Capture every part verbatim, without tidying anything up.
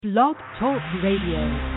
Blog Talk Radio.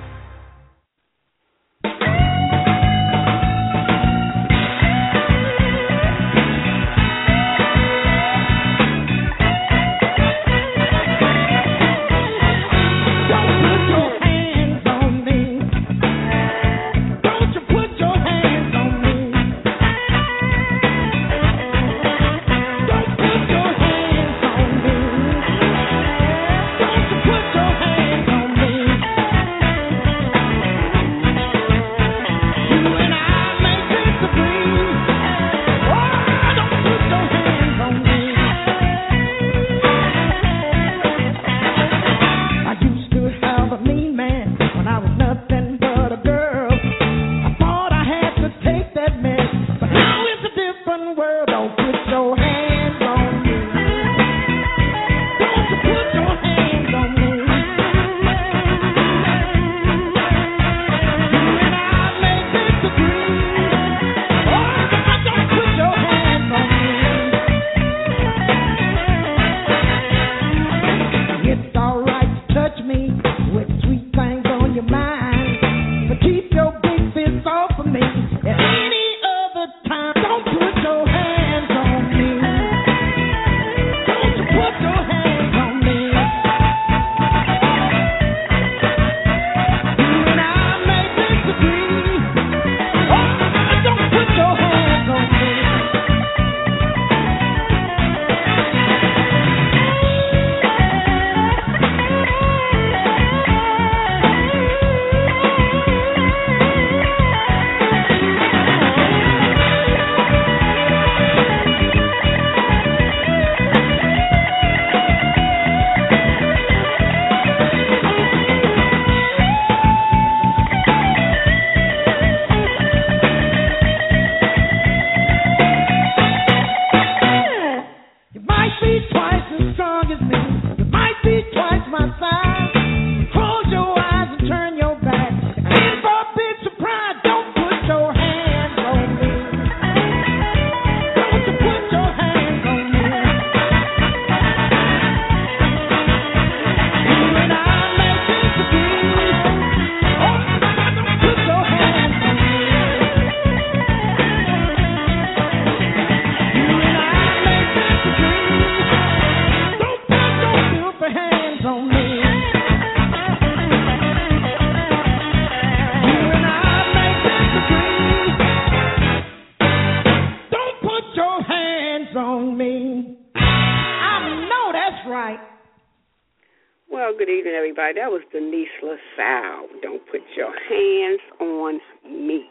That was Denise LaSalle. Don't put your hands on me.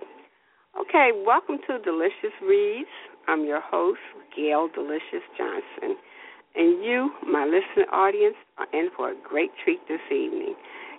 Okay, welcome to Delicious Reads. I'm your host, Gail Delicious Johnson. And you, my listening audience, are in for a great treat this evening.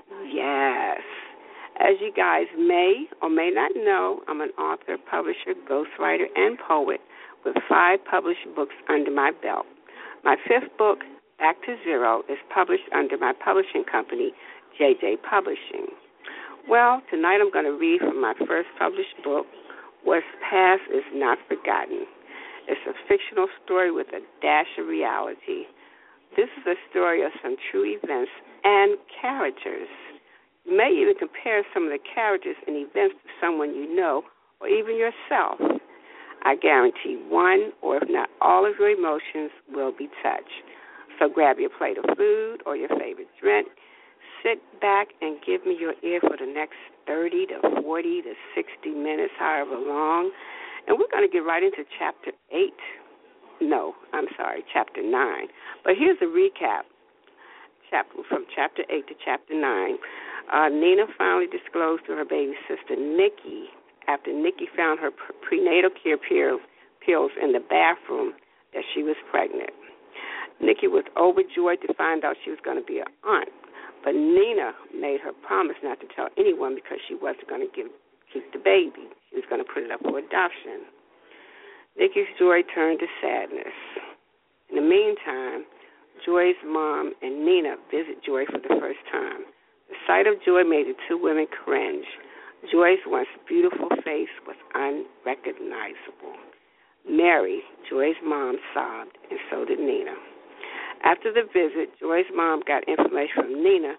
Yes. As you guys may or may not know, I'm an author, publisher, ghostwriter, and poet with five published books under my belt. My fifth book, Back to Zero, is published under my publishing company, J J Publishing. Well, tonight I'm going to read from my first published book, What's Past is Not Forgotten. It's a fictional story with a dash of reality. This is a story of some true events and characters. You may even compare some of the characters and events to someone you know or even yourself. I guarantee one or if not all of your emotions will be touched. So grab your plate of food or your favorite drink, sit back and give me your ear for the next thirty to forty to sixty minutes, however long. And we're going to get right into chapter eight. No, I'm sorry, chapter nine. But here's a recap chapter from chapter eight to chapter nine. Uh, Nina finally disclosed to her baby sister, Nikki, after Nikki found her prenatal care pills in the bathroom, that she was pregnant. Nikki was overjoyed to find out she was going to be an aunt, but Nina made her promise not to tell anyone because she wasn't going to give, keep the baby. She was going to put it up for adoption. Nikki's joy turned to sadness. In the meantime, Joy's mom and Nina visit Joy for the first time. The sight of Joy made the two women cringe. Joy's once beautiful face was unrecognizable. Mary, Joy's mom, sobbed, and so did Nina. After the visit, Joy's mom got information from Nina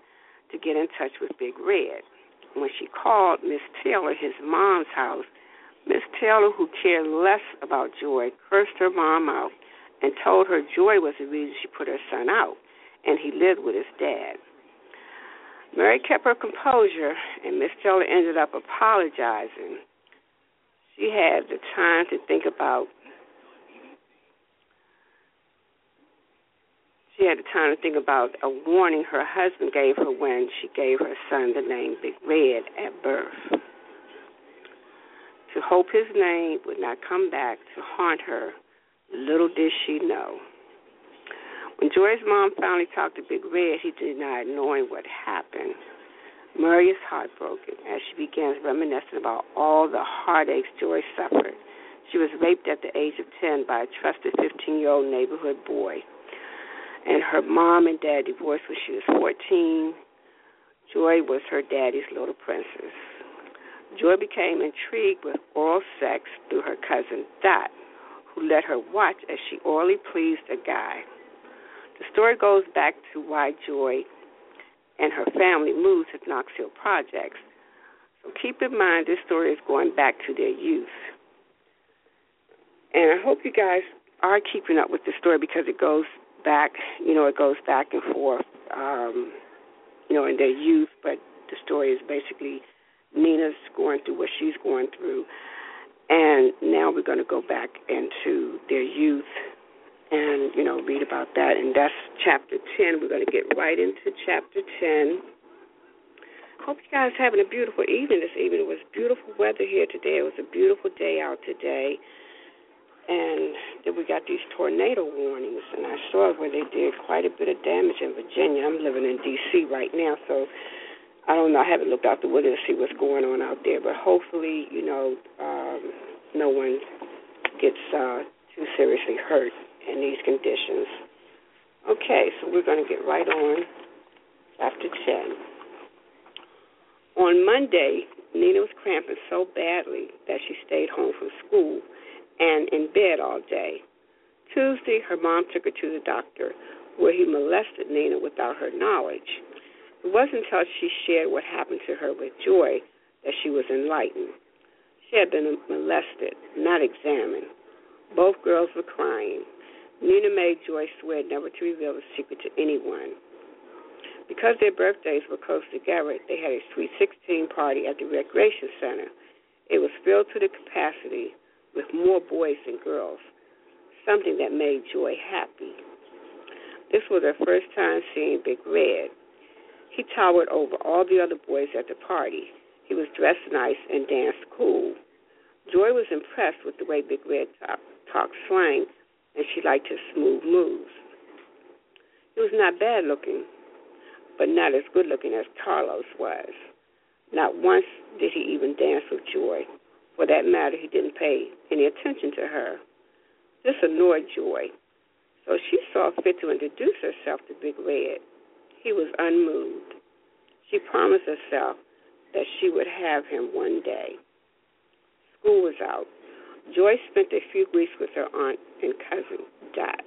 to get in touch with Big Red. When she called Miss Taylor, his mom's house, Miss Taylor, who cared less about Joy, cursed her mom out and told her Joy was the reason she put her son out, and he lived with his dad. Mary kept her composure, and Miss Taylor ended up apologizing. She had the time to think about She had the time to think about a warning her husband gave her when she gave her son the name Big Red at birth. To hope his name would not come back to haunt her, little did she know. When Joy's mom finally talked to Big Red, he denied knowing what happened. Mary is heartbroken as she begins reminiscing about all the heartaches Joy suffered. She was raped at the age of ten by a trusted fifteen-year-old neighborhood boy. And her mom and dad divorced when she was fourteen. Joy was her daddy's little princess. Joy became intrigued with oral sex through her cousin Dot, who let her watch as she orally pleased a guy. The story goes back to why Joy and her family moved to Knox Hill Projects. So keep in mind this story is going back to their youth. And I hope you guys are keeping up with the story because it goes back, you know, it goes back and forth, um, you know, in their youth, but the story is basically Nina's going through what she's going through, and now we're going to go back into their youth and, you know, read about that, and that's chapter ten. We're going to get right into chapter ten. Hope you guys are having a beautiful evening this evening. It was beautiful weather here today. It was a beautiful day out today. And then we got these tornado warnings, and I saw where they did quite a bit of damage in Virginia. I'm living in D C right now, so I don't know. I haven't looked out the window to see what's going on out there, but hopefully, you know, um, no one gets uh, too seriously hurt in these conditions. Okay, so we're going to get right on chapter ten. On Monday, Nina was cramping so badly that she stayed home from school and in bed all day. Tuesday, her mom took her to the doctor, where he molested Nina without her knowledge. It wasn't until she shared what happened to her with Joy that she was enlightened. She had been molested, not examined. Both girls were crying. Nina made Joy swear never to reveal the secret to anyone. Because their birthdays were close together, they had a Sweet sixteen party at the recreation center. It was filled to the capacity with more boys than girls, something that made Joy happy. This was her first time seeing Big Red. He towered over all the other boys at the party. He was dressed nice and danced cool. Joy was impressed with the way Big Red talk, talked slang, and she liked his smooth moves. He was not bad looking, but not as good looking as Carlos was. Not once did he even dance with Joy. For that matter, he didn't pay any attention to her. This annoyed Joy, so she saw fit to introduce herself to Big Red. He was unmoved. She promised herself that she would have him one day. School was out. Joy spent a few weeks with her aunt and cousin, Dot.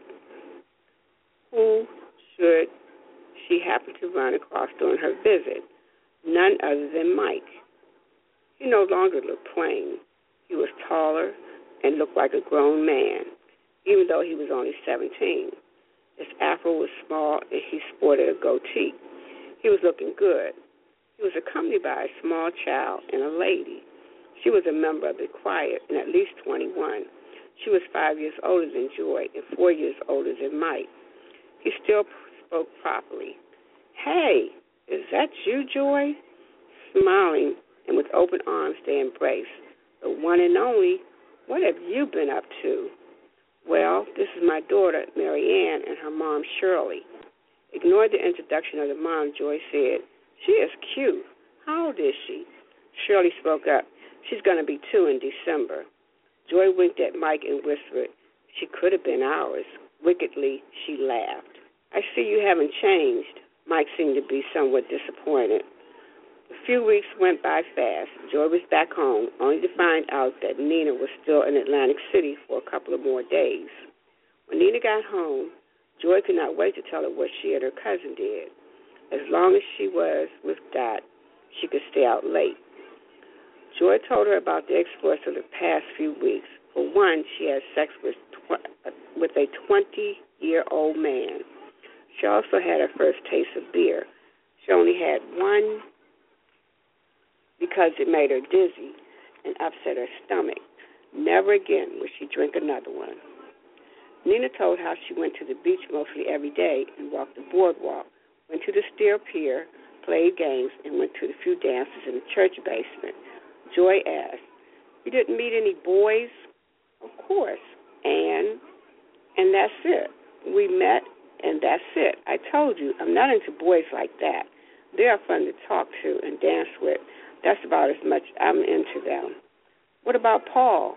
Who should she happen to run across during her visit? None other than Mike. He no longer looked plain. He was taller and looked like a grown man, even though he was only seventeen. His afro was small, and he sported a goatee. He was looking good. He was accompanied by a small child and a lady. She was a member of the choir and at least twenty-one. She was five years older than Joy and four years older than Mike. He still spoke properly. "Hey, is that you, Joy?" Smiling and with open arms, they embraced. "The one and only, what have you been up to?" "Well, this is my daughter, Mary Ann, and her mom, Shirley." Ignoring the introduction of the mom, Joy said, "She is cute. How old is she?" Shirley spoke up. "She's going to be two in December." Joy winked at Mike and whispered, "She could have been ours." Wickedly, she laughed. "I see you haven't changed." Mike seemed to be somewhat disappointed. A few weeks went by fast. Joy was back home, only to find out that Nina was still in Atlantic City for a couple of more days. When Nina got home, Joy could not wait to tell her what she and her cousin did. As long as she was with Dot, she could stay out late. Joy told her about the exploits of the past few weeks. For one, she had sex with tw- with a twenty-year-old man. She also had her first taste of beer. She only had one because it made her dizzy and upset her stomach. Never again would she drink another one. Nina told how she went to the beach mostly every day and walked the boardwalk, went to the Steel Pier, played games, and went to the few dances in the church basement. Joy asked, "You didn't meet any boys?" "Of course, and and that's it. We met, and that's it. I told you, I'm not into boys like that. They are fun to talk to and dance with. That's about as much I'm into them." "What about Paul?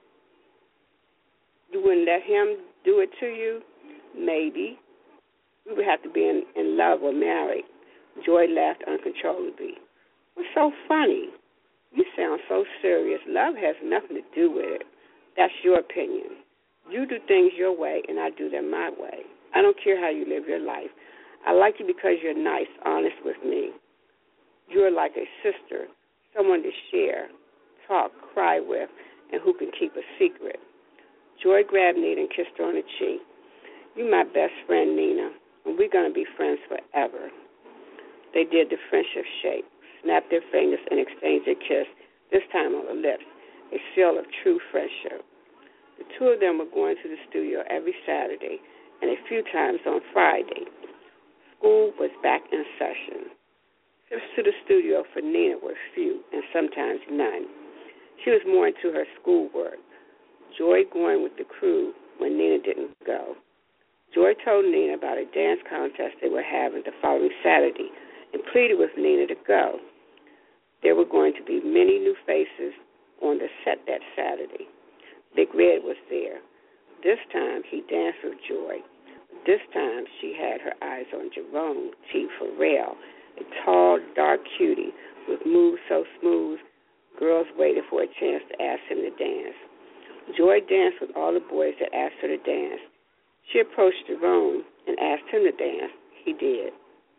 You wouldn't let him do it to you?" "Maybe. We would have to be in, in love or married." Joy laughed uncontrollably. "What's so funny? You sound so serious. Love has nothing to do with it. That's your opinion. You do things your way, and I do them my way. I don't care how you live your life. I like you because you're nice, honest with me. You're like a sister, someone to share, talk, cry with, and who can keep a secret." Joy grabbed Nina and kissed her on the cheek. "You're my best friend, Nina, and we're going to be friends forever." They did the friendship shake, snapped their fingers, and exchanged a kiss, this time on the lips, a seal of true friendship. The two of them were going to the studio every Saturday and a few times on Friday. School was back in session. Trips to the studio for Nina were few and sometimes none. She was more into her schoolwork. Joy going with the crew when Nina didn't go. Joy told Nina about a dance contest they were having the following Saturday and pleaded with Nina to go. There were going to be many new faces on the set that Saturday. Big Red was there. This time he danced with Joy. This time she had her eyes on Jerome T. Farrell, a tall, dark cutie with moves so smooth, girls waited for a chance to ask him to dance. Joy danced with all the boys that asked her to dance. She approached Jerome and asked him to dance. He did.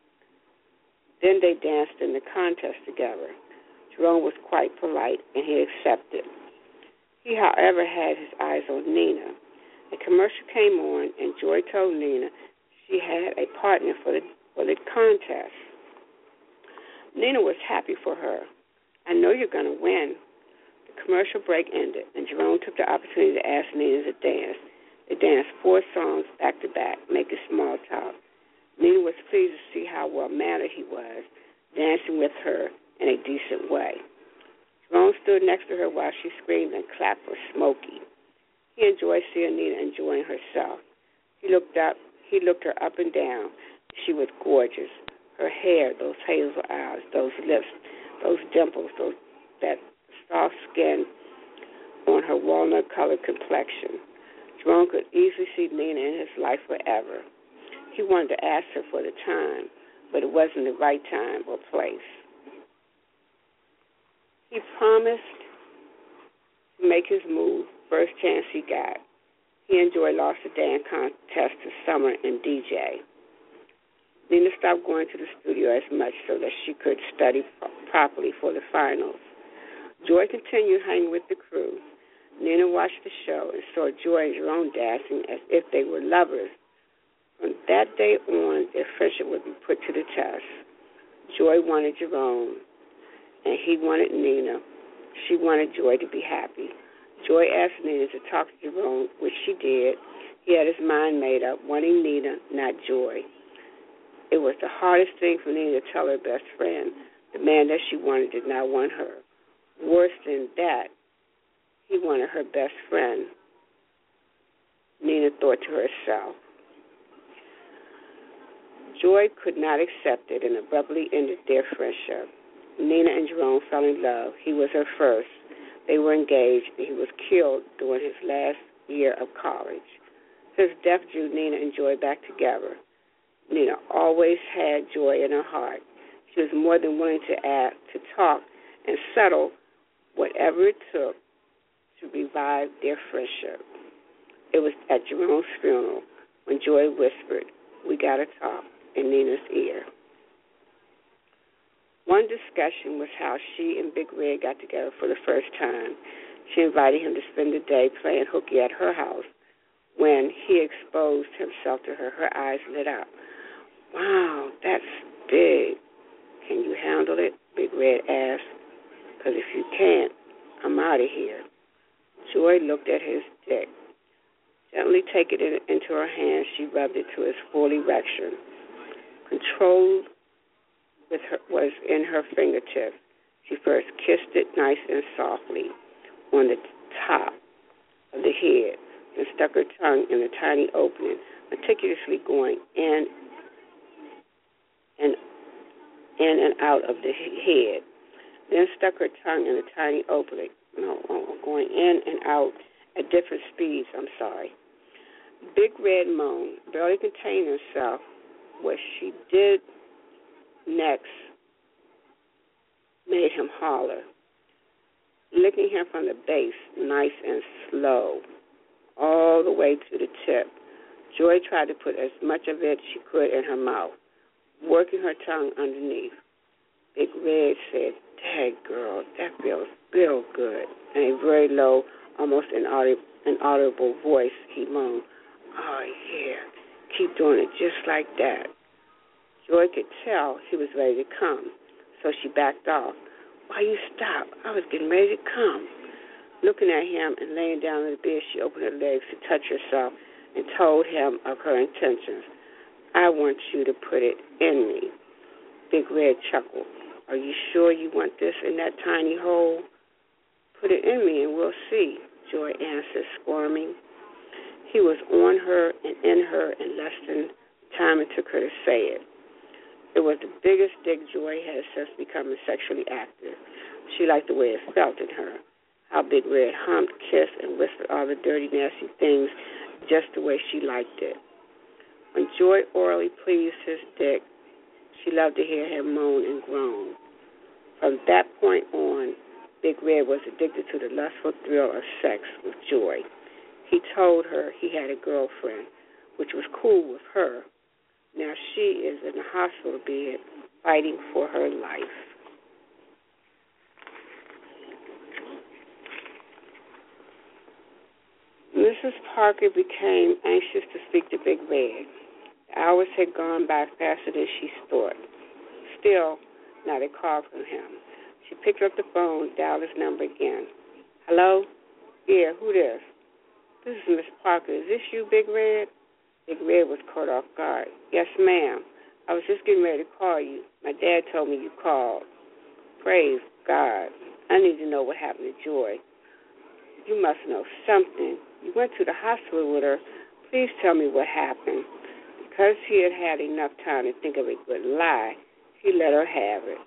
Then they danced in the contest together. Jerome was quite polite, and he accepted. He, however, had his eyes on Nina. A commercial came on, and Joy told Nina she had a partner for the, for the contest. Nina was happy for her. "I know you're going to win." The commercial break ended, and Jerome took the opportunity to ask Nina to dance. They danced four songs back to back, making small talk. Nina was pleased to see how well-mannered he was, dancing with her in a decent way. Jerome stood next to her while she screamed and clapped for Smokey. He enjoyed seeing Nina enjoying herself. He looked up. He looked her up and down. She was gorgeous. Her hair, those hazel eyes, those lips, those dimples, those that soft skin on her walnut-colored complexion. Jerome could easily see Nina in his life forever. He wanted to ask her for the time, but it wasn't the right time or place. He promised to make his move first chance he got. He enjoyed Lost the Dance contest this summer and D J. Nina stopped going to the studio as much so that she could study properly for the finals. Joy continued hanging with the crew. Nina watched the show and saw Joy and Jerome dancing as if they were lovers. From that day on, their friendship would be put to the test. Joy wanted Jerome, and he wanted Nina. She wanted Joy to be happy. Joy asked Nina to talk to Jerome, which she did. He had his mind made up, wanting Nina, not Joy. It was the hardest thing for Nina to tell her best friend the man that she wanted did not want her. Worse than that, he wanted her best friend. Nina thought to herself. Joy could not accept it and abruptly ended their friendship. Nina and Jerome fell in love. He was her first. They were engaged, and he was killed during his last year of college. His death drew Nina and Joy back together. Nina always had Joy in her heart. She was more than willing to act, to talk, and settle whatever it took to revive their friendship. It was at Jerome's funeral when Joy whispered, "We got to talk," in Nina's ear. One discussion was how she and Big Red got together for the first time. She invited him to spend the day playing hooky at her house. When he exposed himself to her, her eyes lit up. Wow, that's big. Can you handle it? Big Red asked. Because if you can't, I'm out of here. Joy looked at his dick. Gently taking it into her hand, she rubbed it to its full erection. Control with her, was in her fingertips. She first kissed it nice and softly on the top of the head, and stuck her tongue in the tiny opening, meticulously going in and in and out of the head. Then stuck her tongue in the tiny opening, no, going in and out at different speeds. I'm sorry. Big Red moaned, barely contained himself. What she did next made him holler, licking him from the base, nice and slow, all the way to the tip. Joy tried to put as much of it she could in her mouth, working her tongue underneath. Big Red said, "Dang, girl, that feels real good." In a very low, almost inaudible, inaudible voice, he moaned, "Oh, yeah, keep doing it just like that." Joy could tell he was ready to come, so she backed off. "Why you stop? I was getting ready to come." Looking at him and laying down on the bed, she opened her legs to touch herself and told him of her intentions. "I want you to put it in me." Big Red chuckled. "Are you sure you want this in that tiny hole?" "Put it in me and we'll see," Joy answered, squirming. He was on her and in her in less than the time it took her to say it. It was the biggest dick Joy had since becoming sexually active. She liked the way it felt in her, how Big Red humped, kissed, and whispered all the dirty, nasty things just the way she liked it. When Joy orally pleased his dick, she loved to hear him moan and groan. From that point on, Big Red was addicted to the lustful thrill of sex with Joy. He told her he had a girlfriend, which was cool with her. Now she is in the hospital bed fighting for her life. Missus Parker became anxious to speak to Big Red. The hours had gone by faster than she thought. Still, not a call from him. She picked up the phone, dialed his number again. "Hello? Yeah, who this?" "This is Miss Parker. Is this you, Big Red?" Big Red was caught off guard. "Yes, ma'am. I was just getting ready to call you. My dad told me you called." "Praise God. I need to know what happened to Joy." "You must know something. You went to the hospital with her. Please tell me what happened." Because he had had enough time to think of a good lie, he let her have it.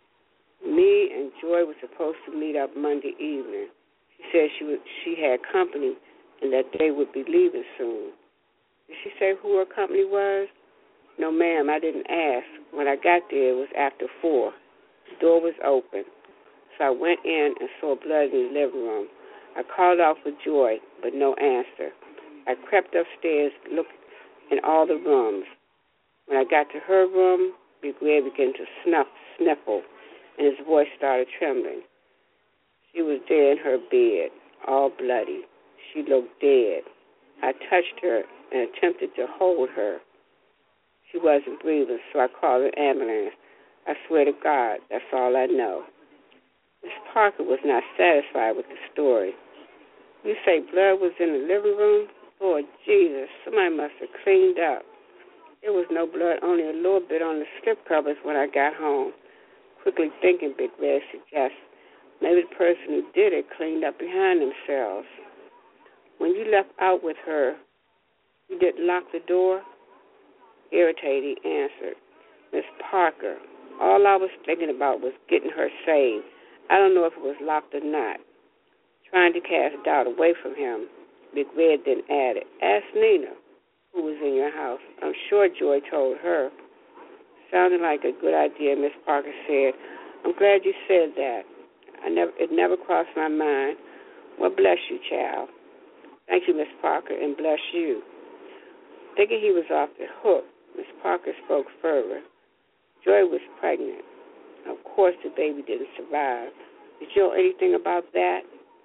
"Me and Joy were supposed to meet up Monday evening. She said she would, she had company and that they would be leaving soon." "Did she say who her company was?" "No, ma'am, I didn't ask. When I got there, it was after four. The door was open, so I went in and saw blood in the living room. I called out for Joy, but no answer. I crept upstairs, looked in all the rooms. When I got to her room, Big Red began to snuff, sniffle, and his voice started trembling. She was there in her bed, all bloody. She looked dead. I touched her and attempted to hold her. She wasn't breathing, so I called an ambulance. I swear to God, that's all I know." Miss Parker was not satisfied with the story. "You say blood was in the living room? Lord Jesus, somebody must have cleaned up. There was no blood, only a little bit on the slip covers when I got home." Quickly thinking, Big Red suggests, maybe the person who did it cleaned up behind themselves. "When you left out with her, you didn't lock the door?" Irritated, he answered, "Miss Parker, all I was thinking about was getting her saved. I don't know if it was locked or not." Trying to cast doubt away from him, Big Red then added, "Ask Nina, who was in your house. I'm sure Joy told her." Sounded like a good idea, Miss Parker said. "I'm glad you said that. I never, it never crossed my mind. Well, bless you, child." "Thank you, Miss Parker, and bless you." Thinking he was off the hook, Miss Parker spoke further. Joy was pregnant. Of course. course, the baby didn't survive. Did you know anything about that?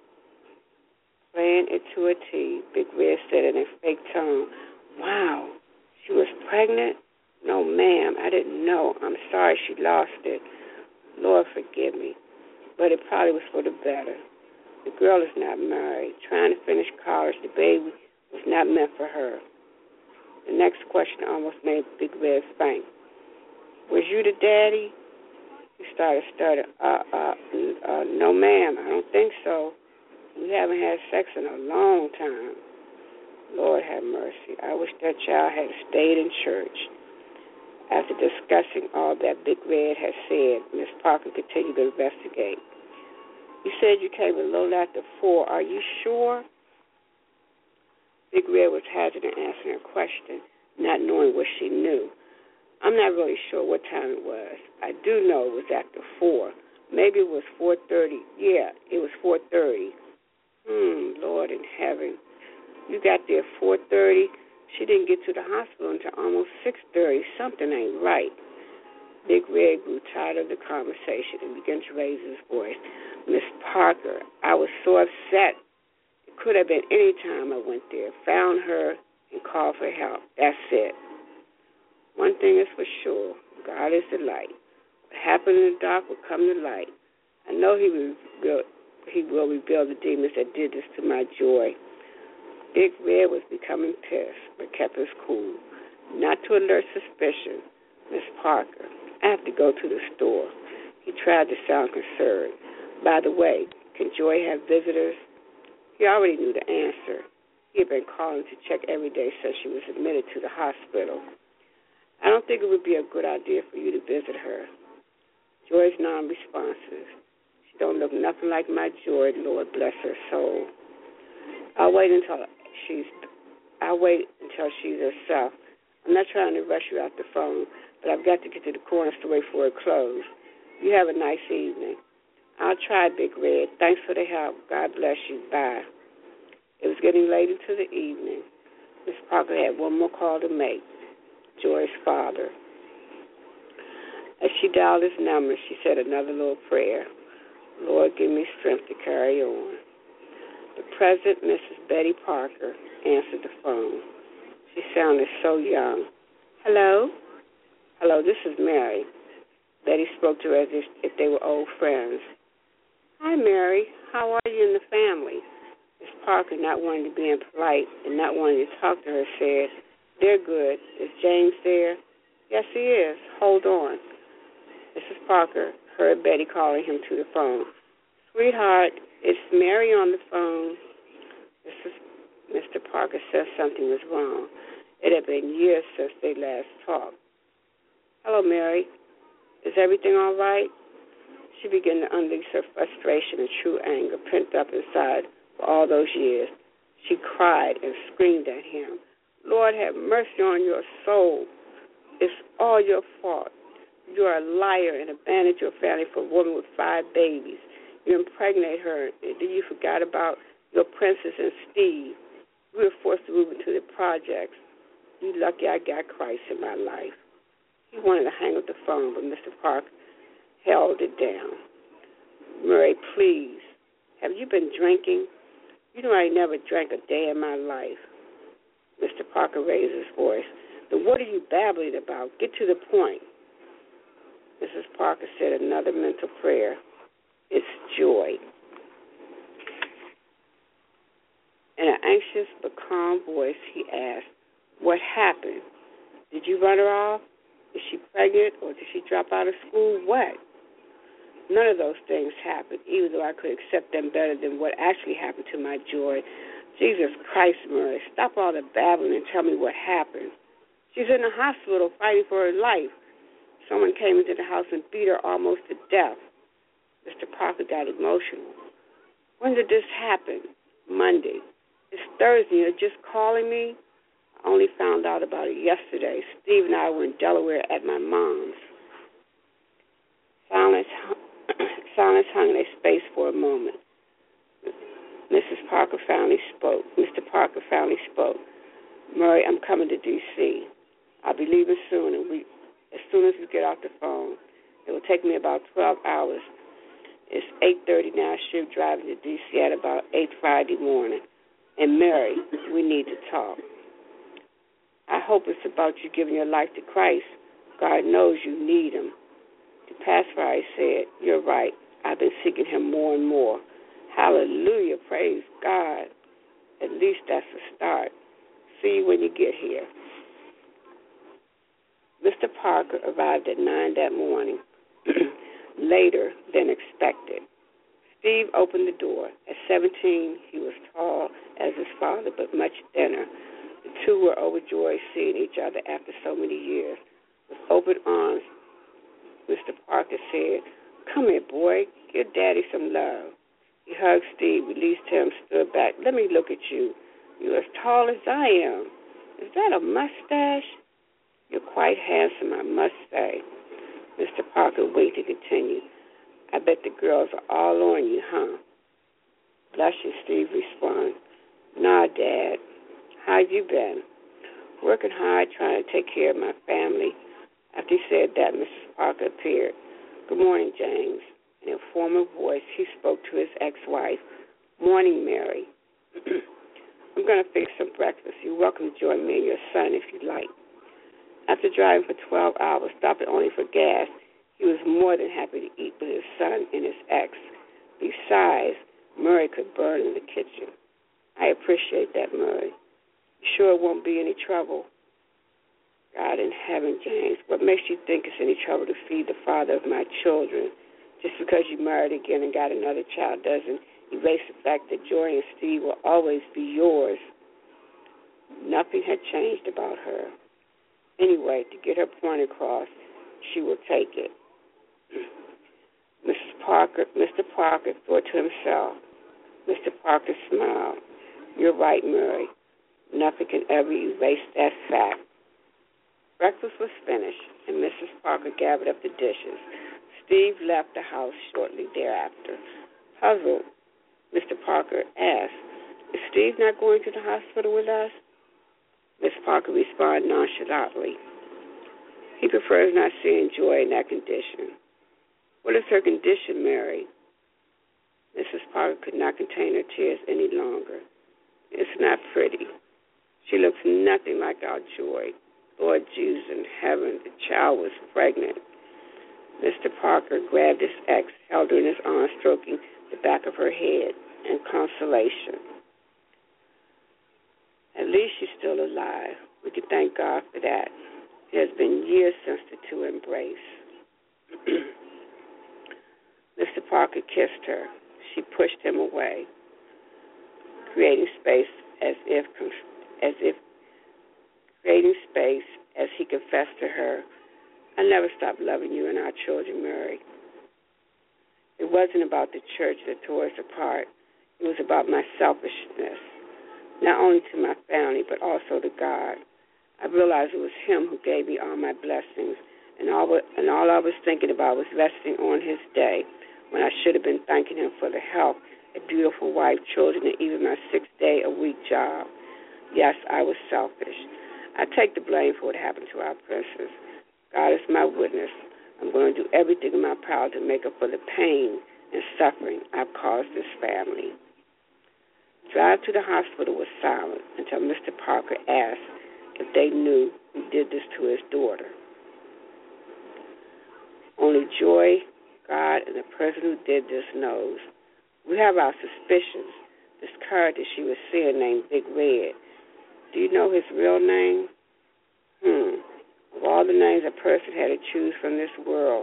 Playing it to a T, Big Red said in a fake tone. Wow, she was pregnant? No, ma'am, I didn't know. I'm sorry she lost it. Lord, forgive me. But it probably was for the better. The girl is not married, trying to finish college. The baby was not meant for her. The next question almost made Big Red faint. Was you the daddy? He started stuttering. Uh, uh, uh, no, ma'am, I don't think so. We haven't had sex in a long time. Lord have mercy. I wish that child had stayed in church. After discussing all that Big Red had said, Miss Parker continued to investigate. You said you came a little after four. Are you sure? Big Red was hesitant answering her question, not knowing what she knew. I'm not really sure what time it was. I do know it was after four. Maybe it was four thirty. Yeah, it was four thirty. Hmm, Lord in heaven. You got there at four thirty. She didn't get to the hospital until almost six thirty. Something ain't right. Big Red grew tired of the conversation and began to raise his voice. Miss Parker, I was so upset. It could have been any time I went there, found her, and called for help. That's it. One thing is for sure. God is the light. What happened in the dark will come to light. I know he will rebuild, he will rebuild the demons that did this to my joy. Big Red was becoming pissed, but kept his cool. Not to alert suspicion, Miss Parker, I have to go to the store. He tried to sound concerned. By the way, can Joy have visitors? He already knew the answer. He had been calling to check every day since she was admitted to the hospital. I don't think it would be a good idea for you to visit her. Joy's non-responsive. She don't look nothing like my Joy, Lord bless her soul. I'll wait until she's I'll wait until she's herself. I'm not trying to rush you out the phone, but I've got to get to the corner store before it closes. You have a nice evening. I'll try, Big Red. Thanks for the help. God bless you. Bye. It was getting late into the evening. Miss Parker had one more call to make. Joy's father. As she dialed his number, she said another little prayer. Lord, give me strength to carry on. The present Missus Betty Parker answered the phone. She sounded so young. Hello? Hello, this is Mary. Betty spoke to her as if, if they were old friends. Hi, Mary. How are you and the family? Miss Parker, not wanting to be impolite and not wanting to talk to her, said, they're good. Is James there? Yes, he is. Hold on. Missus Parker heard Betty calling him to the phone. Sweetheart, it's Mary on the phone. Missus Mister Parker said something was wrong. It had been years since they last talked. Hello, Mary. Is everything all right? She began to unleash her frustration and true anger pent up inside for all those years. She cried and screamed at him. Lord, have mercy on your soul. It's all your fault. You're a liar and abandoned your family for a woman with five babies. You impregnated her, and then you forgot about your princess and Steve. We were forced to move into the projects. You lucky I got Christ in my life. He wanted to hang up the phone, but Mister Park held it down. Murray, please, have you been drinking? You know I never drank a day in my life. Mister Parker raised his voice. Then what are you babbling about? Get to the point. Missus Parker said another mental prayer. It's joy. In an anxious but calm voice, he asked, what happened? Did you run her off? Is she pregnant or did she drop out of school? What? None of those things happened, even though I could accept them better than what actually happened to my Joy. Jesus Christ, Murray, stop all the babbling and tell me what happened. She's in the hospital fighting for her life. Someone came into the house and beat her almost to death. Mister Parker got emotional. When did this happen? Monday. It's Thursday. You're just calling me? I only found out about it yesterday. Steve and I were in Delaware at my mom's. Silence, silence hung in a space for a moment. Missus Parker finally spoke. Mister Parker finally spoke. Murray, I'm coming to D C I'll be leaving soon, and we, as soon as we get off the phone, It will take me about twelve hours. It's eight thirty now. I should be driving to D C at about eight Friday morning. And Mary, we need to talk. I hope it's about you giving your life to Christ. God knows you need him. The pastor I said, you're right. I've been seeking him more and more. Hallelujah. Praise God. At least that's a start. See you when you get here. Mister Parker arrived at nine that morning, later than expected. Steve opened the door. At seventeen, he was tall as his father, but much thinner. The two were overjoyed seeing each other after so many years. With open arms, Mister Parker said, "Come here, boy. Give Daddy some love." He hugged Steve, released him, stood back. "Let me look at you. You're as tall as I am. Is that a mustache?" "You're quite handsome, I must say." Mister Parker waited to continue. "I bet the girls are all on you, huh?" Blushing, Steve responded, "Nah, Dad. How you been?" "Working hard, trying to take care of my family." After he said that, Missus Parker appeared. "Good morning, James." In a formal voice, he spoke to his ex-wife. "Morning, Mary. I'm going to fix some breakfast. You're welcome to join me and your son if you like." After driving for twelve hours, stopping only for gas, he was more than happy to eat with his son and his ex. Besides, Murray could burn in the kitchen. "I appreciate that, Murray. You sure it won't be any trouble?" "God in heaven, James, what makes you think it's any trouble to feed the father of my children? Just because you married again and got another child doesn't erase the fact that Joy and Steve will always be yours." Nothing had changed about her. Anyway, to get her point across, she will take it. Missus Parker, Mister Parker thought to himself. Mister Parker smiled. "You're right, Murray. Nothing can ever erase that fact." Breakfast was finished, and Missus Parker gathered up the dishes. Steve left the house shortly thereafter. Puzzled, Mister Parker asked, "Is Steve not going to the hospital with us?" Miss Parker responded nonchalantly, "He prefers not seeing Joy in that condition." "What is her condition, Mary?" Missus Parker could not contain her tears any longer. "It's not pretty. She looks nothing like our Joy. Lord Jesus in heaven, the child was pregnant." Mister Parker grabbed his ex, held her in his arms, stroking the back of her head in consolation. "At least she's still alive. We can thank God for that. It has been years since the two embraced." Mister Parker kissed her. She pushed him away, creating space as if as if creating space as he confessed to her, "I never stopped loving you and our children, Mary." It wasn't about the church that tore us apart. It was about my selfishness, not only to my family, but also to God. I realized it was him who gave me all my blessings, and all, and all I was thinking about was resting on his day, when I should have been thanking him for the health, a beautiful wife, children, and even my six-day-a-week job. Yes, I was selfish. I take the blame for what happened to our princess. God is my witness. I'm going to do everything in my power to make up for the pain and suffering I've caused this family. Drive to the hospital was silent until Mister Parker asked if they knew who did this to his daughter. Only Joy, God, and the person who did this knows. We have our suspicions. This character she was seeing named Big Red. Do you know his real name? Hmm. Of all the names a person had to choose from this world,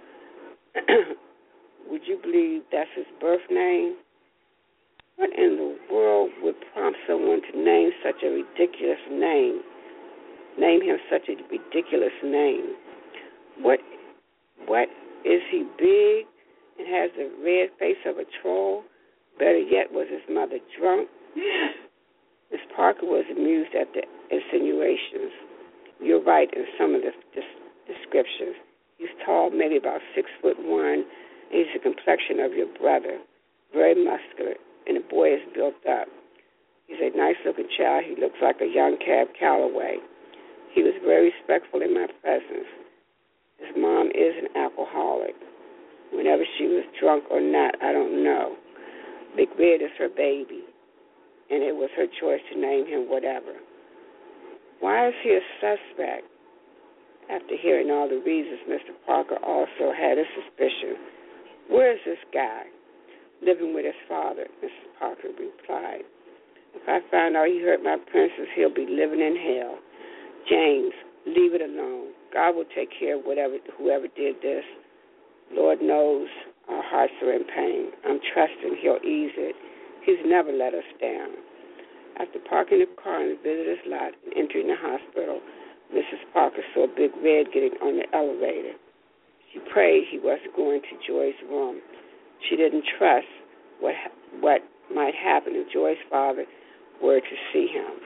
would you believe that's his birth name? What in the world would prompt someone to name such a ridiculous name? Name him such a ridiculous name. What, what, is he big and has the red face of a troll? Better yet, was his mother drunk? Miss Parker was amused at the insinuations. You're right in some of the descriptions. He's tall, maybe about six foot one, and he's the complexion of your brother, very muscular, and the boy is built up. He's a nice-looking child. He looks like a young Cab Calloway. He was very respectful in my presence. His mom is an alcoholic. Whenever she was drunk or not, I don't know. Big Red is her baby, and it was her choice to name him whatever. Why is he a suspect? After hearing all the reasons, Mister Parker also had a suspicion. Where is this guy? Living with his father, Missus Parker replied. If I find out he hurt my princess, he'll be living in hell. James, leave it alone. God will take care of whatever, whoever did this. Lord knows our hearts are in pain. I'm trusting he'll ease it. He's never let us down. After parking the car in the visitor's lot and entering the hospital, Missus Parker saw Big Red getting on the elevator. She prayed he wasn't going to Joy's room. She didn't trust what what might happen if Joy's father were to see him,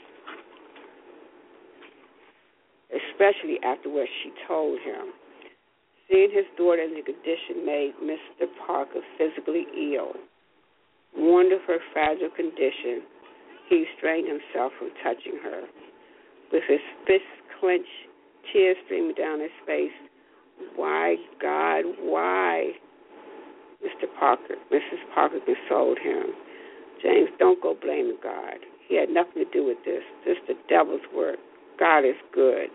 especially after what she told him. Seeing his daughter in the condition made Mister Parker physically ill. Warned of her fragile condition, he restrained himself from touching her. With his fists clenched, tears streaming down his face, "Why, God, why?" Mister Parker, Missus Parker consoled him. "James, don't go blaming God. He had nothing to do with this. This is the devil's work. God is good."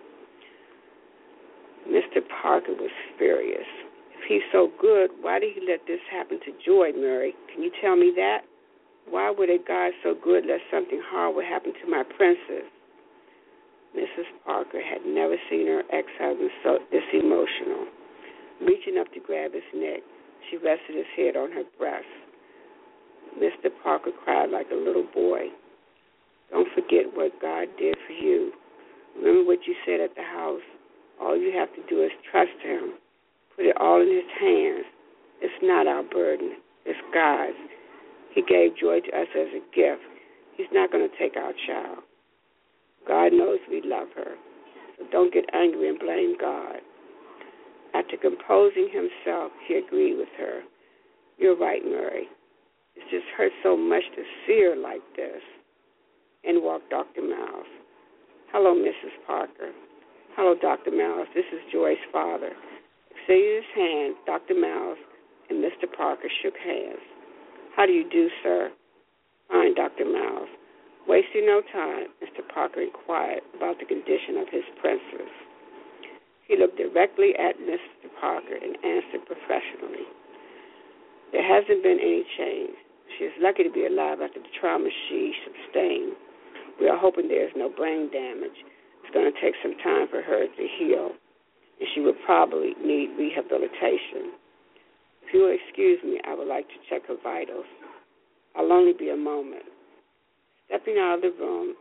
Mister Parker was furious. If he's so good, why did he let this happen to Joy, Mary? Can you tell me that? Why would a God so good let something horrible happen to my princess? Missus Parker had never seen her ex-husband so this emotional. Reaching up to grab his neck, she rested his head on her breast. Mister Parker cried like a little boy. "Don't forget what God did for you. Remember what you said at the house. All you have to do is trust him. Put it all in his hands. It's not our burden. It's God's. He gave Joy to us as a gift. He's not going to take our child. God knows we love her. So don't get angry and blame God." After composing himself, he agreed with her. "You're right, Murray. It just hurts so much to see her like this." In walked Doctor Miles. "Hello, Missus Parker." "Hello, Doctor Miles. This is Joy's father." Extending his hand, Doctor Miles and Mister Parker shook hands. "How do you do, sir?" "Fine, Doctor Miles." Wasting no time, Mister Parker inquired about the condition of his princess. He looked directly at Mister Parker and answered professionally. "There hasn't been any change. She is lucky to be alive after the trauma she sustained. We are hoping there is no brain damage. It's going to take some time for her to heal, and she will probably need rehabilitation. If you will excuse me, I would like to check her vitals. I'll only be a moment." Stepping out of the room,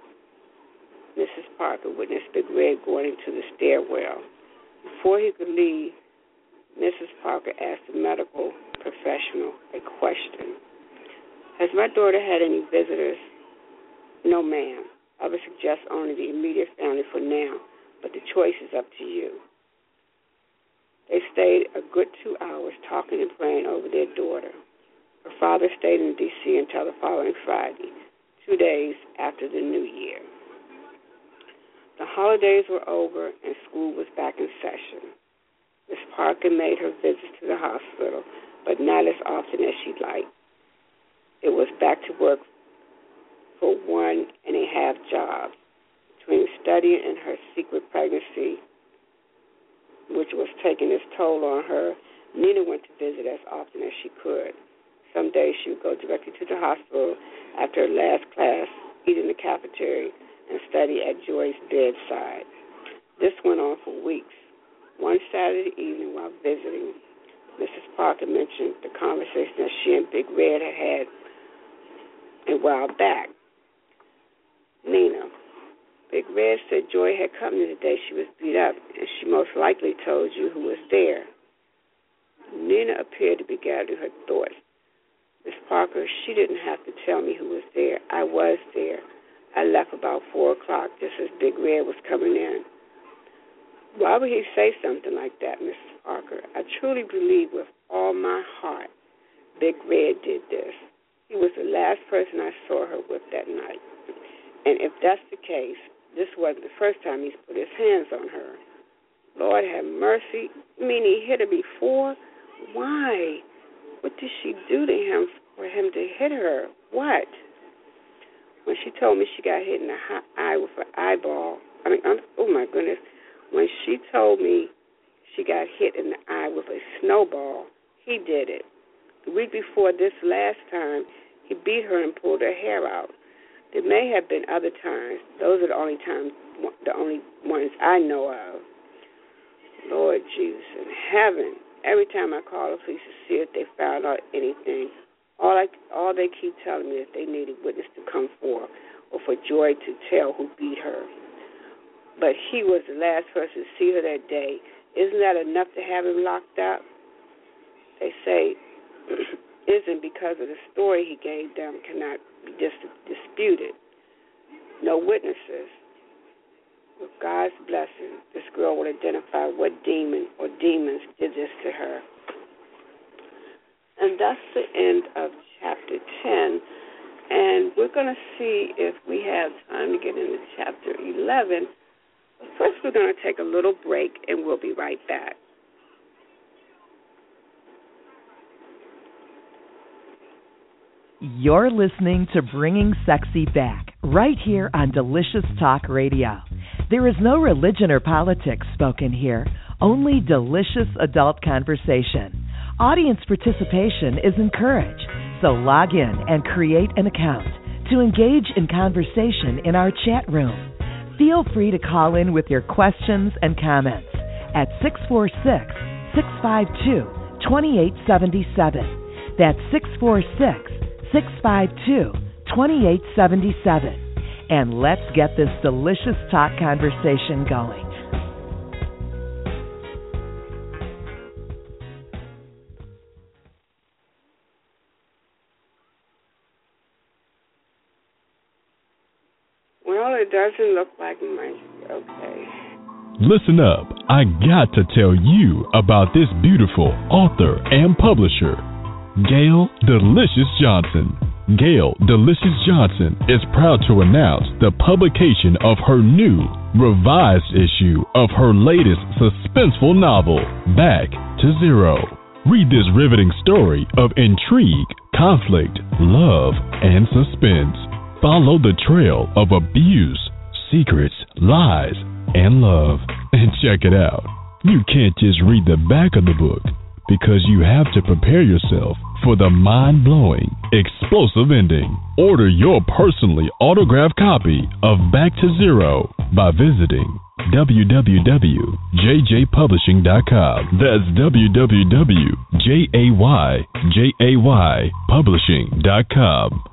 Missus Parker witnessed Big Red going into the stairwell. Before he could leave, Missus Parker asked the medical professional a question. "Has my daughter had any visitors?" "No, ma'am. I would suggest only the immediate family for now, but the choice is up to you." They stayed a good two hours talking and praying over their daughter. Her father stayed in D C until the following Friday, two days after the New Year. The holidays were over and school was back in session. Miss Parker made her visits to the hospital, but not as often as she'd like. It was back to work for one and a half jobs. Between studying and her secret pregnancy, which was taking its toll on her, Nina went to visit as often as she could. Some days she would go directly to the hospital after her last class, eat in the cafeteria, and study at Joy's bedside. This went on for weeks. One Saturday evening while visiting, Missus Parker mentioned the conversation that she and Big Red had had a while back. "Nina, Big Red said Joy had company the day she was beat up, and she most likely told you who was there." Nina appeared to be gathering her thoughts. "Miss Parker, she didn't have to tell me who was there. I was there. I left about four o'clock just as Big Red was coming in." "Why would he say something like that, Missus Parker? I truly believe with all my heart Big Red did this. He was the last person I saw her with that night. And if that's the case, this wasn't the first time he's put his hands on her. Lord have mercy. I mean, he hit her before. Why? What did she do to him for him to hit her? What? When she told me she got hit in the eye with an eyeball, I mean, I'm, oh my goodness. When she told me she got hit in the eye with a snowball, he did it. The week before this last time, he beat her and pulled her hair out. There may have been other times. Those are the only times, the only ones I know of. Lord Jesus in heaven. Every time I call the police to see if they found out anything, all I, all they keep telling me is they need a witness to come forward or for Joy to tell who beat her. But he was the last person to see her that day. Isn't that enough to have him locked up? They say isn't because of the story he gave them cannot be dis- disputed. No witnesses. With God's blessing, this girl will identify what demon or demons did this to her. And that's the end of chapter ten. And we're going to see if we have time to get into chapter eleven. But first, we're going to take a little break, and we'll be right back. You're listening to Bringing Sexy Back, right here on Delicious Talk Radio. There is no religion or politics spoken here, only delicious adult conversation. Audience participation is encouraged, so log in and create an account to engage in conversation in our chat room. Feel free to call in with your questions and comments at six four six, six five two, two eight seven seven. That's six four six, six five two, two eight seven seven. And let's get this delicious talk conversation going. Well, it doesn't look like my... Okay. Listen up. I got to tell you about this beautiful author and publisher, Gail Delicious Johnson. Gail Delicious Johnson is proud to announce the publication of her new, revised issue of her latest suspenseful novel, Back to Zero. Read this riveting story of intrigue, conflict, love, and suspense. Follow the trail of abuse, secrets, lies, and love. And check it out. You can't just read the back of the book, because you have to prepare yourself for the mind-blowing, explosive ending. Order your personally autographed copy of Back to Zero by visiting w w w dot j j publishing dot com. That's w w w dot j a y j a y publishing dot com.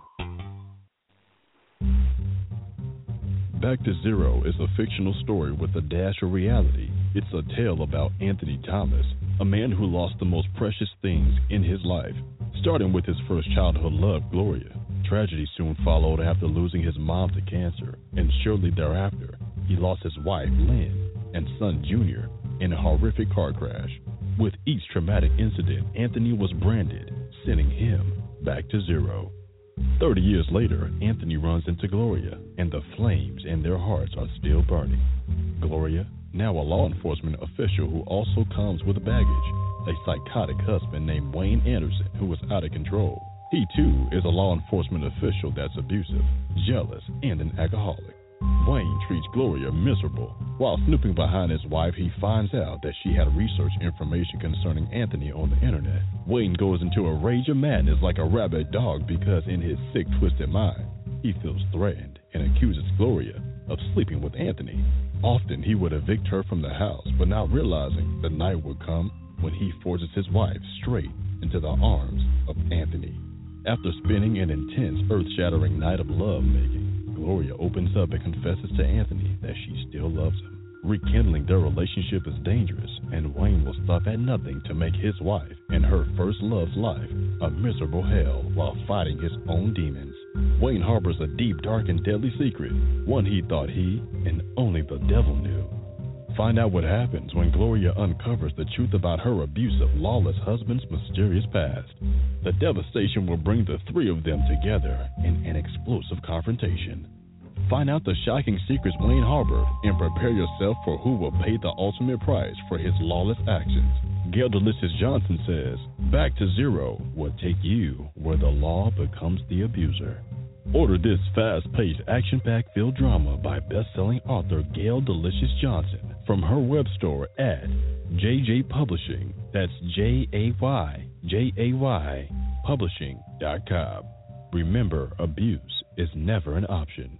Back to Zero is a fictional story with a dash of reality. It's a tale about Anthony Thomas, a man who lost the most precious things in his life, starting with his first childhood love, Gloria. Tragedy soon followed after losing his mom to cancer, and shortly thereafter, he lost his wife, Lynn, and son, Junior, in a horrific car crash. With each traumatic incident, Anthony was branded, sending him back to zero. Thirty years later, Anthony runs into Gloria, and the flames in their hearts are still burning. Gloria, now a law enforcement official who also comes with baggage, a psychotic husband named Wayne Anderson who is out of control. He, too, is a law enforcement official that's abusive, jealous, and an alcoholic. Wayne treats Gloria miserable. While snooping behind his wife, he finds out that she had researched information concerning Anthony on the internet. Wayne goes into a rage of madness like a rabid dog because in his sick, twisted mind, he feels threatened and accuses Gloria of sleeping with Anthony. Often he would evict her from the house, but now realizing the night would come when he forces his wife straight into the arms of Anthony. After spending an intense, earth-shattering night of love-making, Gloria opens up and confesses to Anthony that she still loves him. Rekindling their relationship is dangerous, and Wayne will stop at nothing to make his wife and her first love's life a miserable hell while fighting his own demons. Wayne harbors a deep, dark, and deadly secret, one he thought he and only the devil knew. Find out what happens when Gloria uncovers the truth about her abusive, lawless husband's mysterious past. The devastation will bring the three of them together in an explosive confrontation. Find out the shocking secrets Wayne harbored and prepare yourself for who will pay the ultimate price for his lawless actions. Gail Delicious Johnson says, Back to Zero will take you where the law becomes the abuser. Order this fast-paced, action-packed field drama by best-selling author Gail Delicious Johnson from her web store at J J Publishing. That's J A Y J A Y Publishing dot com. Remember, abuse is never an option.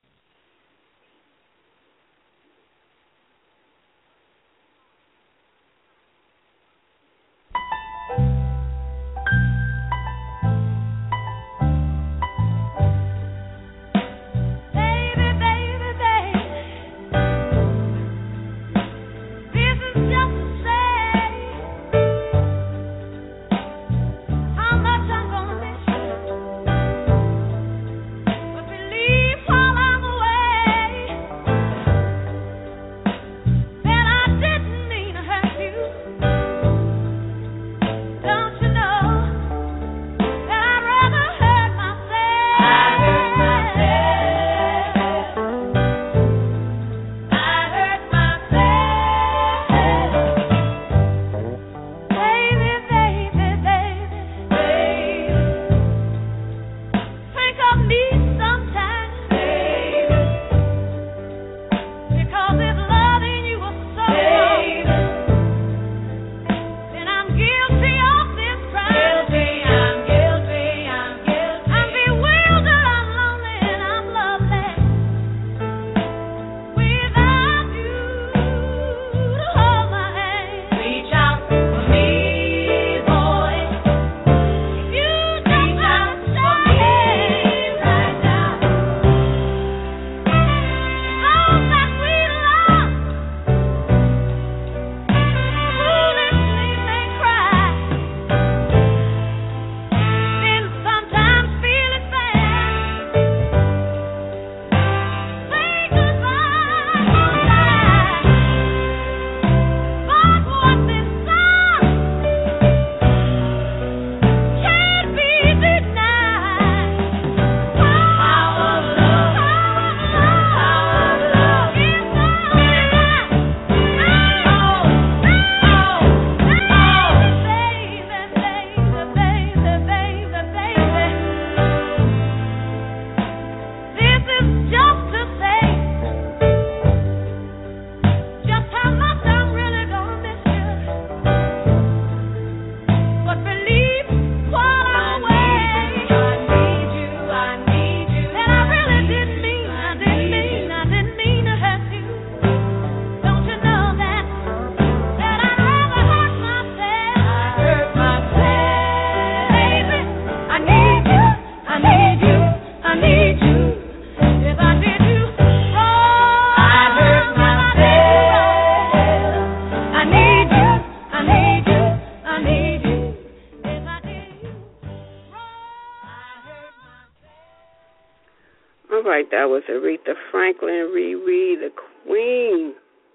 That was Aretha Franklin, Riri, the queen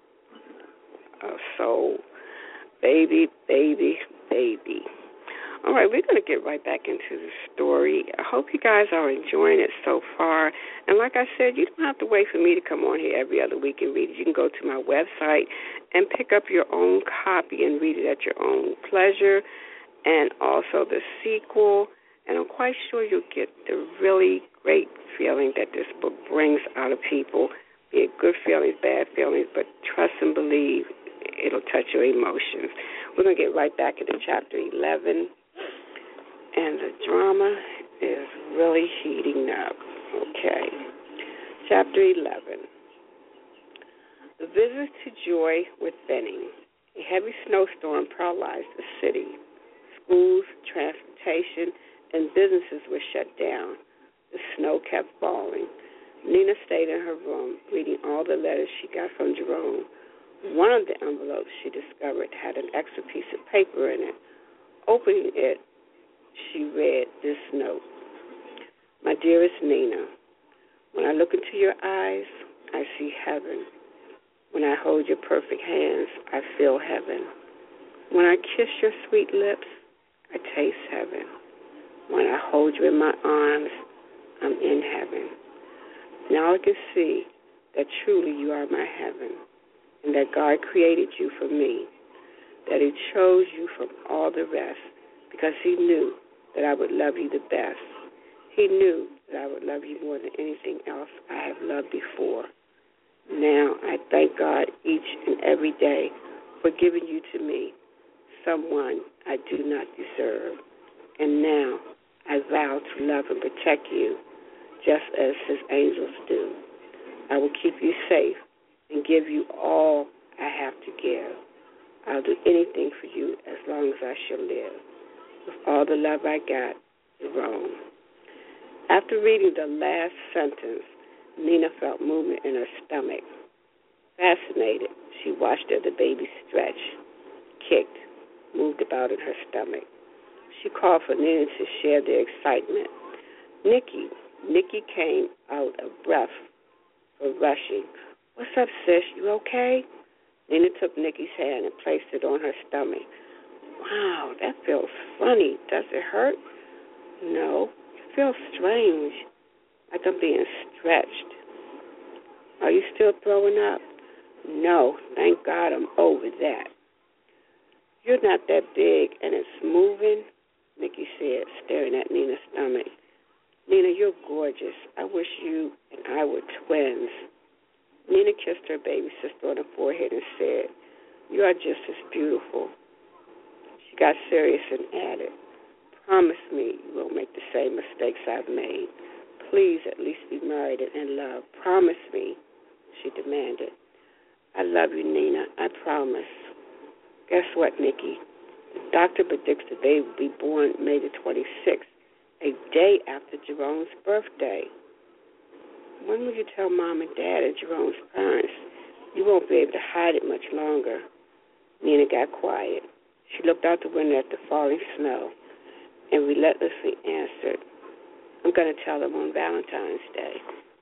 of soul. Baby, baby, baby. All right, we're going to get right back into the story. I hope you guys are enjoying it so far. And like I said, you don't have to wait for me to come on here every other week and read it. You can go to my website and pick up your own copy and read it at your own pleasure, and also the sequel. And I'm quite sure you'll get the really great feeling that this book brings out of people, be it good feelings, bad feelings, but trust and believe it'll touch your emotions. We're going to get right back into chapter eleven, and the drama is really heating up. Okay. Chapter eleven. The visit to Joy with Benning. A heavy snowstorm paralyzed the city. Schools, transportation, and businesses were shut down. The snow kept falling. Nina stayed in her room, reading all the letters she got from Jerome. One of the envelopes she discovered had an extra piece of paper in it. Opening it, she read this note. My dearest Nina, when I look into your eyes, I see heaven. When I hold your perfect hands, I feel heaven. When I kiss your sweet lips, I taste heaven. When I hold you in my arms, I'm in heaven. Now I can see that truly you are my heaven, and that God created you for me, that He chose you from all the rest because He knew that I would love you the best. He knew that I would love you more than anything else I have loved before. Now I thank God each and every day for giving you to me, someone I do not deserve. And now I vow to love and protect you just as His angels do. I will keep you safe and give you all I have to give. I'll do anything for you as long as I shall live. With all the love I got, Jerome. After reading the last sentence, Nina felt movement in her stomach. Fascinated, she watched as the baby stretched, kicked, moved about in her stomach. She called for Nina to share their excitement. Nikki, Nikki came out of breath for rushing. What's up, sis? You okay? Nina took Nikki's hand and placed it on her stomach. Wow, that feels funny. Does it hurt? No, it feels strange, like I'm being stretched. Are you still throwing up? No, thank God I'm over that. You're not that big and it's moving, Nikki said, staring at Nina's stomach. Nina, you're gorgeous. I wish you and I were twins. Nina kissed her baby sister on the forehead and said, you are just as beautiful. She got serious and added, promise me you won't make the same mistakes I've made. Please at least be married and in love. Promise me, she demanded. I love you, Nina. I promise. Guess what, Nikki? The doctor predicts the baby will be born May the twenty-sixth, a day after Jerome's birthday. When will you tell Mom and Dad and Jerome's parents? You won't be able to hide it much longer. Nina got quiet. She looked out the window at the falling snow and relentlessly answered, I'm going to tell them on Valentine's Day.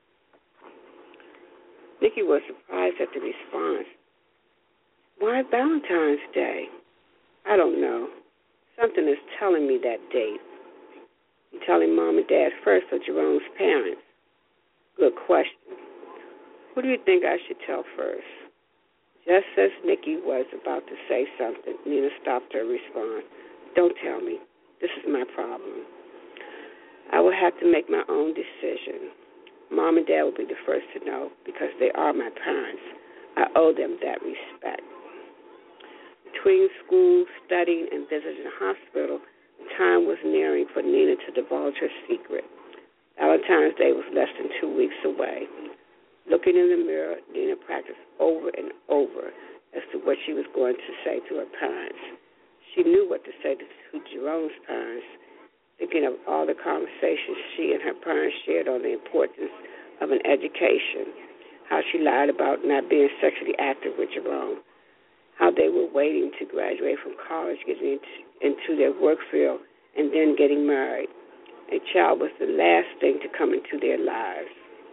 Nikki was surprised at the response. Why Valentine's Day? I don't know. Something is telling me that date. You telling Mom and Dad first or Jerome's parents? Good question. Who do you think I should tell first? Just as Nikki was about to say something, Nina stopped her response. Don't tell me. This is my problem. I will have to make my own decision. Mom and Dad will be the first to know because they are my parents. I owe them that respect. Between school, studying, and visiting the hospital, the time was nearing for Nina to divulge her secret. Valentine's Day was less than two weeks away. Looking in the mirror, Nina practiced over and over as to what she was going to say to her parents. She knew what to say to, to Jerome's parents, thinking of all the conversations she and her parents shared on the importance of an education, how she lied about not being sexually active with Jerome, how they were waiting to graduate from college, getting into, into their work field, and then getting married. A child was the last thing to come into their lives.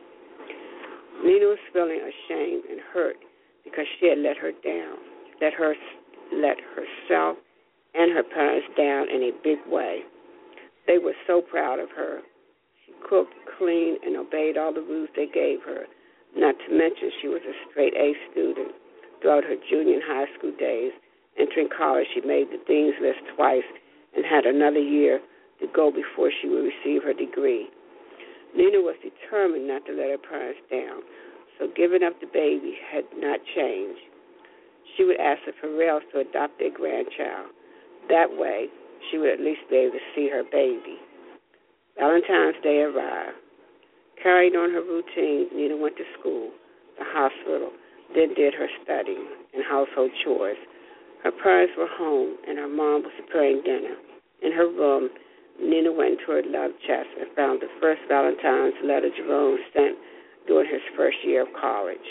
Nina was feeling ashamed and hurt because she had let her down, let her let herself and her parents down in a big way. They were so proud of her. She cooked, cleaned, and obeyed all the rules they gave her, not to mention she was a straight-A student throughout her junior and high school days. Entering college, she made the dean's list twice and had another year to go before she would receive her degree. Nina was determined not to let her parents down, so giving up the baby had not changed. She would ask the Farrells to adopt their grandchild. That way, she would at least be able to see her baby. Valentine's Day arrived. Carried on her routine, Nina went to school, the hospital, then did her studying and household chores. Her parents were home, and her mom was preparing dinner. In her room, Nina went into her love chest and found the first Valentine's letter Jerome sent during his first year of college.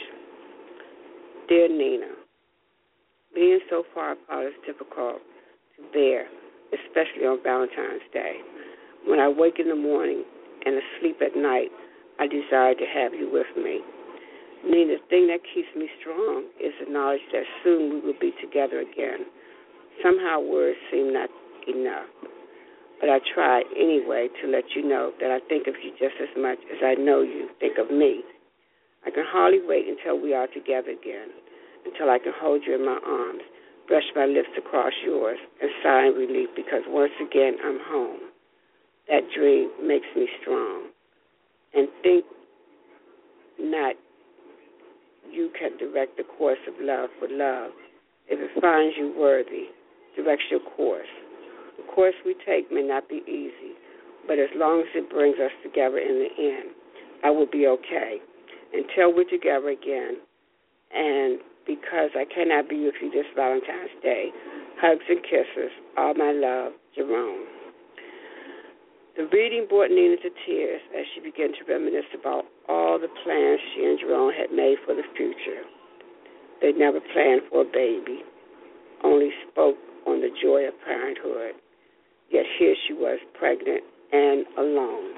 Dear Nina, being so far apart is difficult to bear, especially on Valentine's Day. When I wake in the morning and asleep at night, I desire to have you with me. Nina, the thing that keeps me strong is the knowledge that soon we will be together again. Somehow words seem not enough. But but I try anyway to let you know that I think of you just as much as I know you think of me. I can hardly wait until we are together again, until I can hold you in my arms, brush my lips across yours, and sigh in relief because once again I'm home. That dream makes me strong. And think not you can direct the course of love for love. If it finds you worthy, directs your course. The course we take may not be easy, but as long as it brings us together in the end, I will be okay until we're together again. And because I cannot be with you this Valentine's Day, hugs and kisses, all my love, Jerome. The reading brought Nina to tears as she began to reminisce about all the plans she and Jerome had made for the future. They never planned for a baby, only spoke on the joy of parenthood. Yet here she was, pregnant and alone.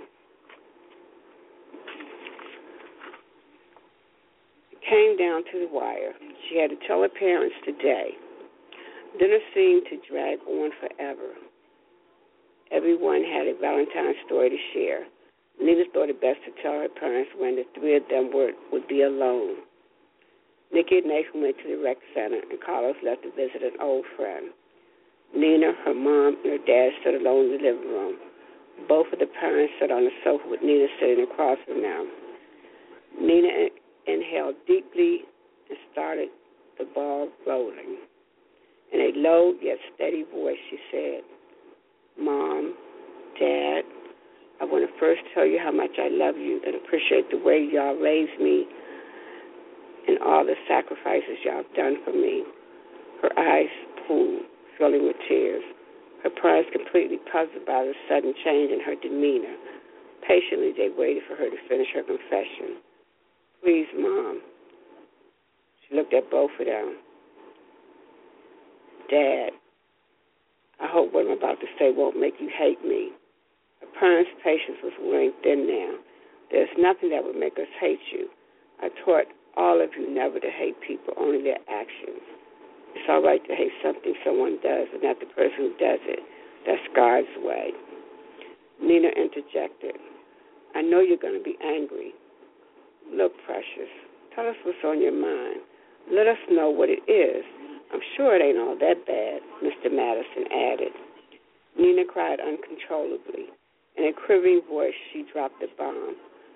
It came down to the wire. She had to tell her parents today. Dinner seemed to drag on forever. Everyone had a Valentine's story to share. Nina thought it best to tell her parents when the three of them would, would be alone. Nikki and Nathan went to the rec center, and Carlos left to visit an old friend. Nina, her mom, and her dad stood alone in the living room. Both of the parents sat on the sofa with Nina sitting across from them. Nina inhaled deeply and started the ball rolling. In a low yet steady voice, she said, Mom, Dad, I want to first tell you how much I love you and appreciate the way y'all raised me and all the sacrifices y'all have done for me. Her eyes pooled, filling with tears. Her parents completely puzzled by the sudden change in her demeanor. Patiently, they waited for her to finish her confession. Please, Mom. She looked at both of them. Dad, I hope what I'm about to say won't make you hate me. Her parents' patience was wearing thin now. There's nothing that would make us hate you. I taught all of you never to hate people, only their actions. It's all right to hate something someone does, but not the person who does it. That's God's way. Nina interjected. I know you're going to be angry. Look, Precious, tell us what's on your mind. Let us know what it is. I'm sure it ain't all that bad, Mister Madison added. Nina cried uncontrollably. In a quivering voice, she dropped the bomb.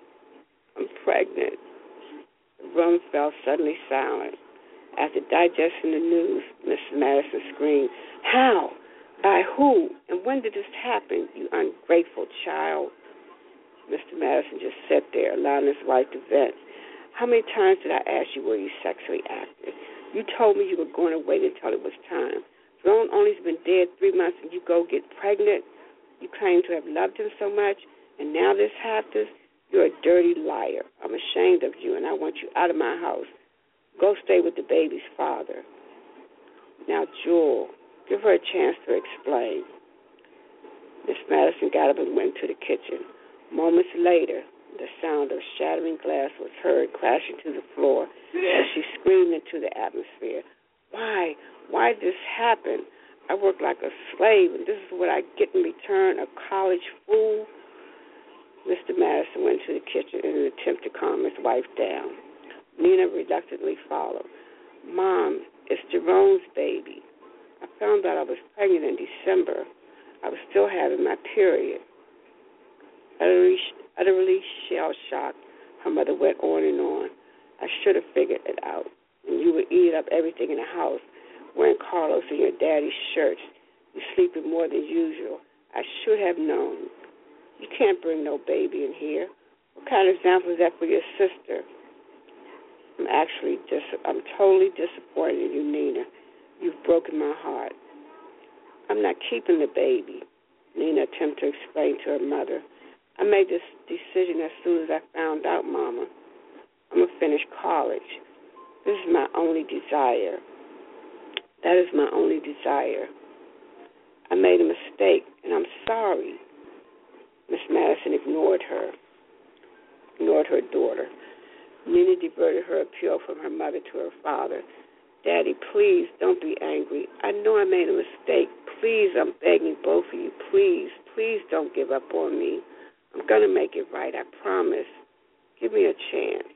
I'm pregnant. The room fell suddenly silent. After digesting the news, Mister Madison screamed, How? By who? And when did this happen, you ungrateful child? Mister Madison just sat there, allowing his wife to vent. How many times did I ask you were you sexually active? You told me you were going to wait until it was time. Jerome only's been dead three months and you go get pregnant? You claim to have loved him so much, and now this happens? You're a dirty liar. I'm ashamed of you, and I want you out of my house. Go stay with the baby's father. Now, Jewel, give her a chance to explain. Miss Madison got up and went to the kitchen. Moments later, the sound of shattering glass was heard crashing to the floor as she screamed into the atmosphere. Why? Why did this happen? I work like a slave, and this is what I get in return, a college fool? Mister Madison went to the kitchen in an attempt to calm his wife down. Nina reluctantly followed. Mom, it's Jerome's baby. I found out I was pregnant in December. I was still having my period. Utterly, utterly shell-shocked, her mother went on and on. I should have figured it out. And you would eat up everything in the house, wearing Carlos and your daddy's shirts. You sleeping more than usual. I should have known. You can't bring no baby in here. What kind of example is that for your sister? I'm actually dis- I'm totally disappointed in you, Nina. You've broken my heart. I'm not keeping the baby, Nina attempted to explain to her mother. I made this decision as soon as I found out, Mama. I'm going to finish college. This is my only desire. That is my only desire. I made a mistake, and I'm sorry. Miss Madison ignored her, ignored her daughter. Nina diverted her appeal from her mother to her father. Daddy, please don't be angry. I know I made a mistake. Please, I'm begging both of you. Please, please. Please don't give up on me. I'm going to make it right, I promise. Give me a chance.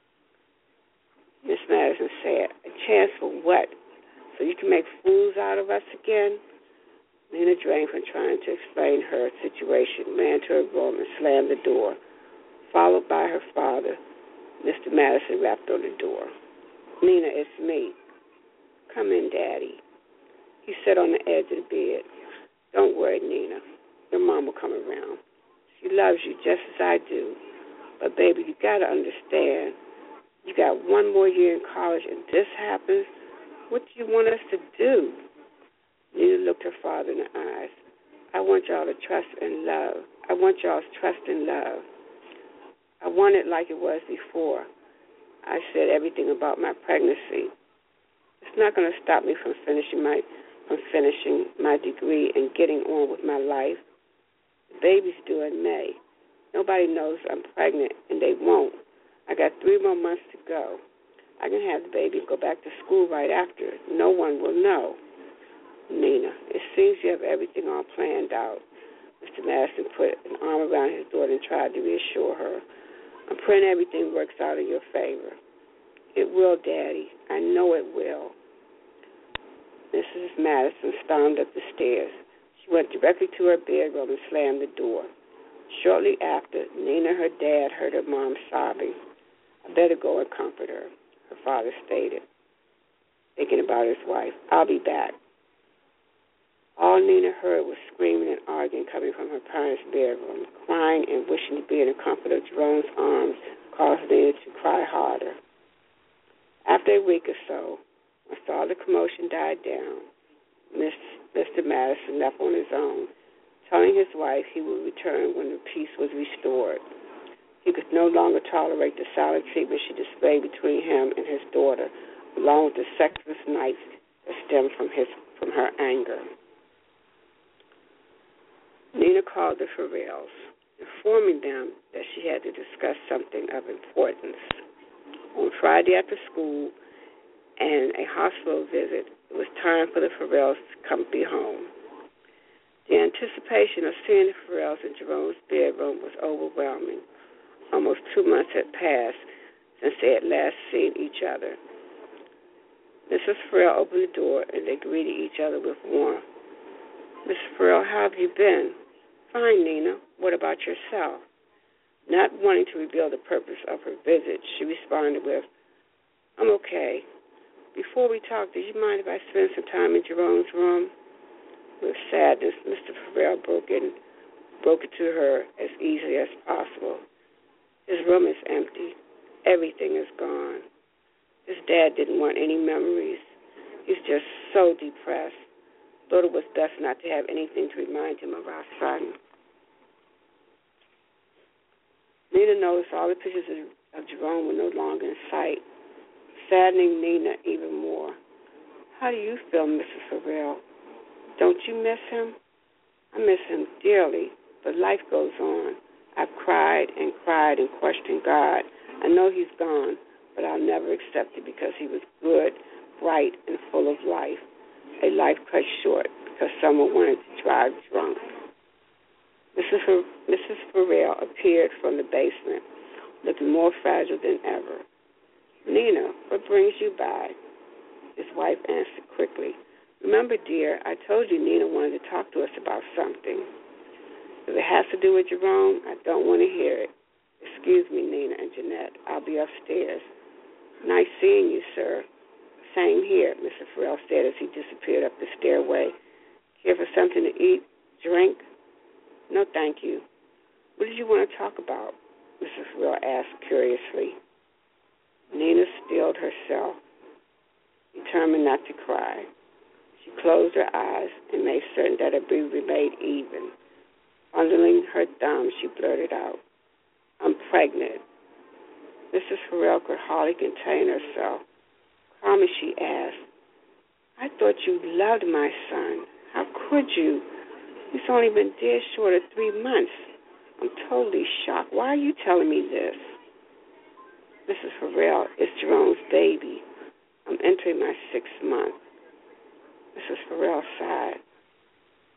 Miss Madison said, a chance for what? So you can make fools out of us again? Nina drained from trying to explain her situation, ran to her room and slammed the door. Followed by her father, Mister Madison rapped on the door. Nina, it's me. Come in, Daddy. He sat on the edge of the bed. Don't worry, Nina. Your mom will come around. She loves you just as I do. But, baby, you got to understand, you got one more year in college and this happens. What do you want us to do? Nina looked her father in the eyes. I want y'all to trust and love. I want y'all's trust and love. I want it like it was before. I said everything about my pregnancy. It's not going to stop me from finishing my from finishing my degree and getting on with my life. The baby's due in May. Nobody knows I'm pregnant, and they won't. I got three more months to go. I can have the baby and go back to school right after. No one will know. Nina, it seems you have everything all planned out. Mister Madison put an arm around his daughter and tried to reassure her. I'm praying everything works out in your favor. It will, Daddy. I know it will. Missus Madison stormed up the stairs. She went directly to her bedroom and slammed the door. Shortly after, Nina and her dad heard her mom sobbing. I better go and comfort her, her father stated, thinking about his wife. I'll be back. All Nina heard was screaming and arguing coming from her parents' bedroom. Crying and wishing to be in the comfort of Jerome's arms caused Nina to cry harder. After a week or so, once all the commotion died down, Mister Madison left on his own, telling his wife he would return when the peace was restored. He could no longer tolerate the silent treatment she displayed between him and his daughter, along with the sexless nights that stemmed from his from her anger. Nina called the Farrells, informing them that she had to discuss something of importance. On Friday after school and a hospital visit, it was time for the Farrells to come be home. The anticipation of seeing the Farrells in Jerome's bedroom was overwhelming. Almost two months had passed since they had last seen each other. Missus Farrell opened the door, and they greeted each other with warmth. Missus Farrell, how have you been? Fine, Nina. What about yourself? Not wanting to reveal the purpose of her visit, she responded with, I'm okay. Before we talk, do you mind if I spend some time in Jerome's room? With sadness, Mister Farrell broke, in, broke it to her as easily as possible. His room is empty. Everything is gone. His dad didn't want any memories. He's just so depressed. Thought it was best not to have anything to remind him of our son. Nina noticed all the pictures of, of Jerome were no longer in sight, saddening Nina even more. How do you feel, Missus Farrell? Don't you miss him? I miss him dearly, but life goes on. I've cried and cried and questioned God. I know he's gone, but I'll never accept it because he was good, bright, and full of life. A life cut short because someone wanted to drive drunk. Missus Fer- Missus Farrell appeared from the basement, looking more fragile than ever. Nina, what brings you by? His wife answered quickly. Remember, dear, I told you Nina wanted to talk to us about something. If it has to do with Jerome, I don't want to hear it. Excuse me, Nina and Jeanette. I'll be upstairs. Nice seeing you, sir. Same here, Mister Farrell said as he disappeared up the stairway. Care for something to eat, drink? No, thank you. What did you want to talk about? Missus Farrell asked curiously. Nina stilled herself, determined not to cry. She closed her eyes and made certain that her breathing remained even. Fondling her thumb, she blurted out, I'm pregnant. Missus Farrell could hardly contain herself. Calmly, she asked, I thought you loved my son. How could you? He's only been dead short of three months. I'm totally shocked. Why are you telling me this? Missus Farrell, it's Jerome's baby. I'm entering my sixth month. Missus Farrell sighed.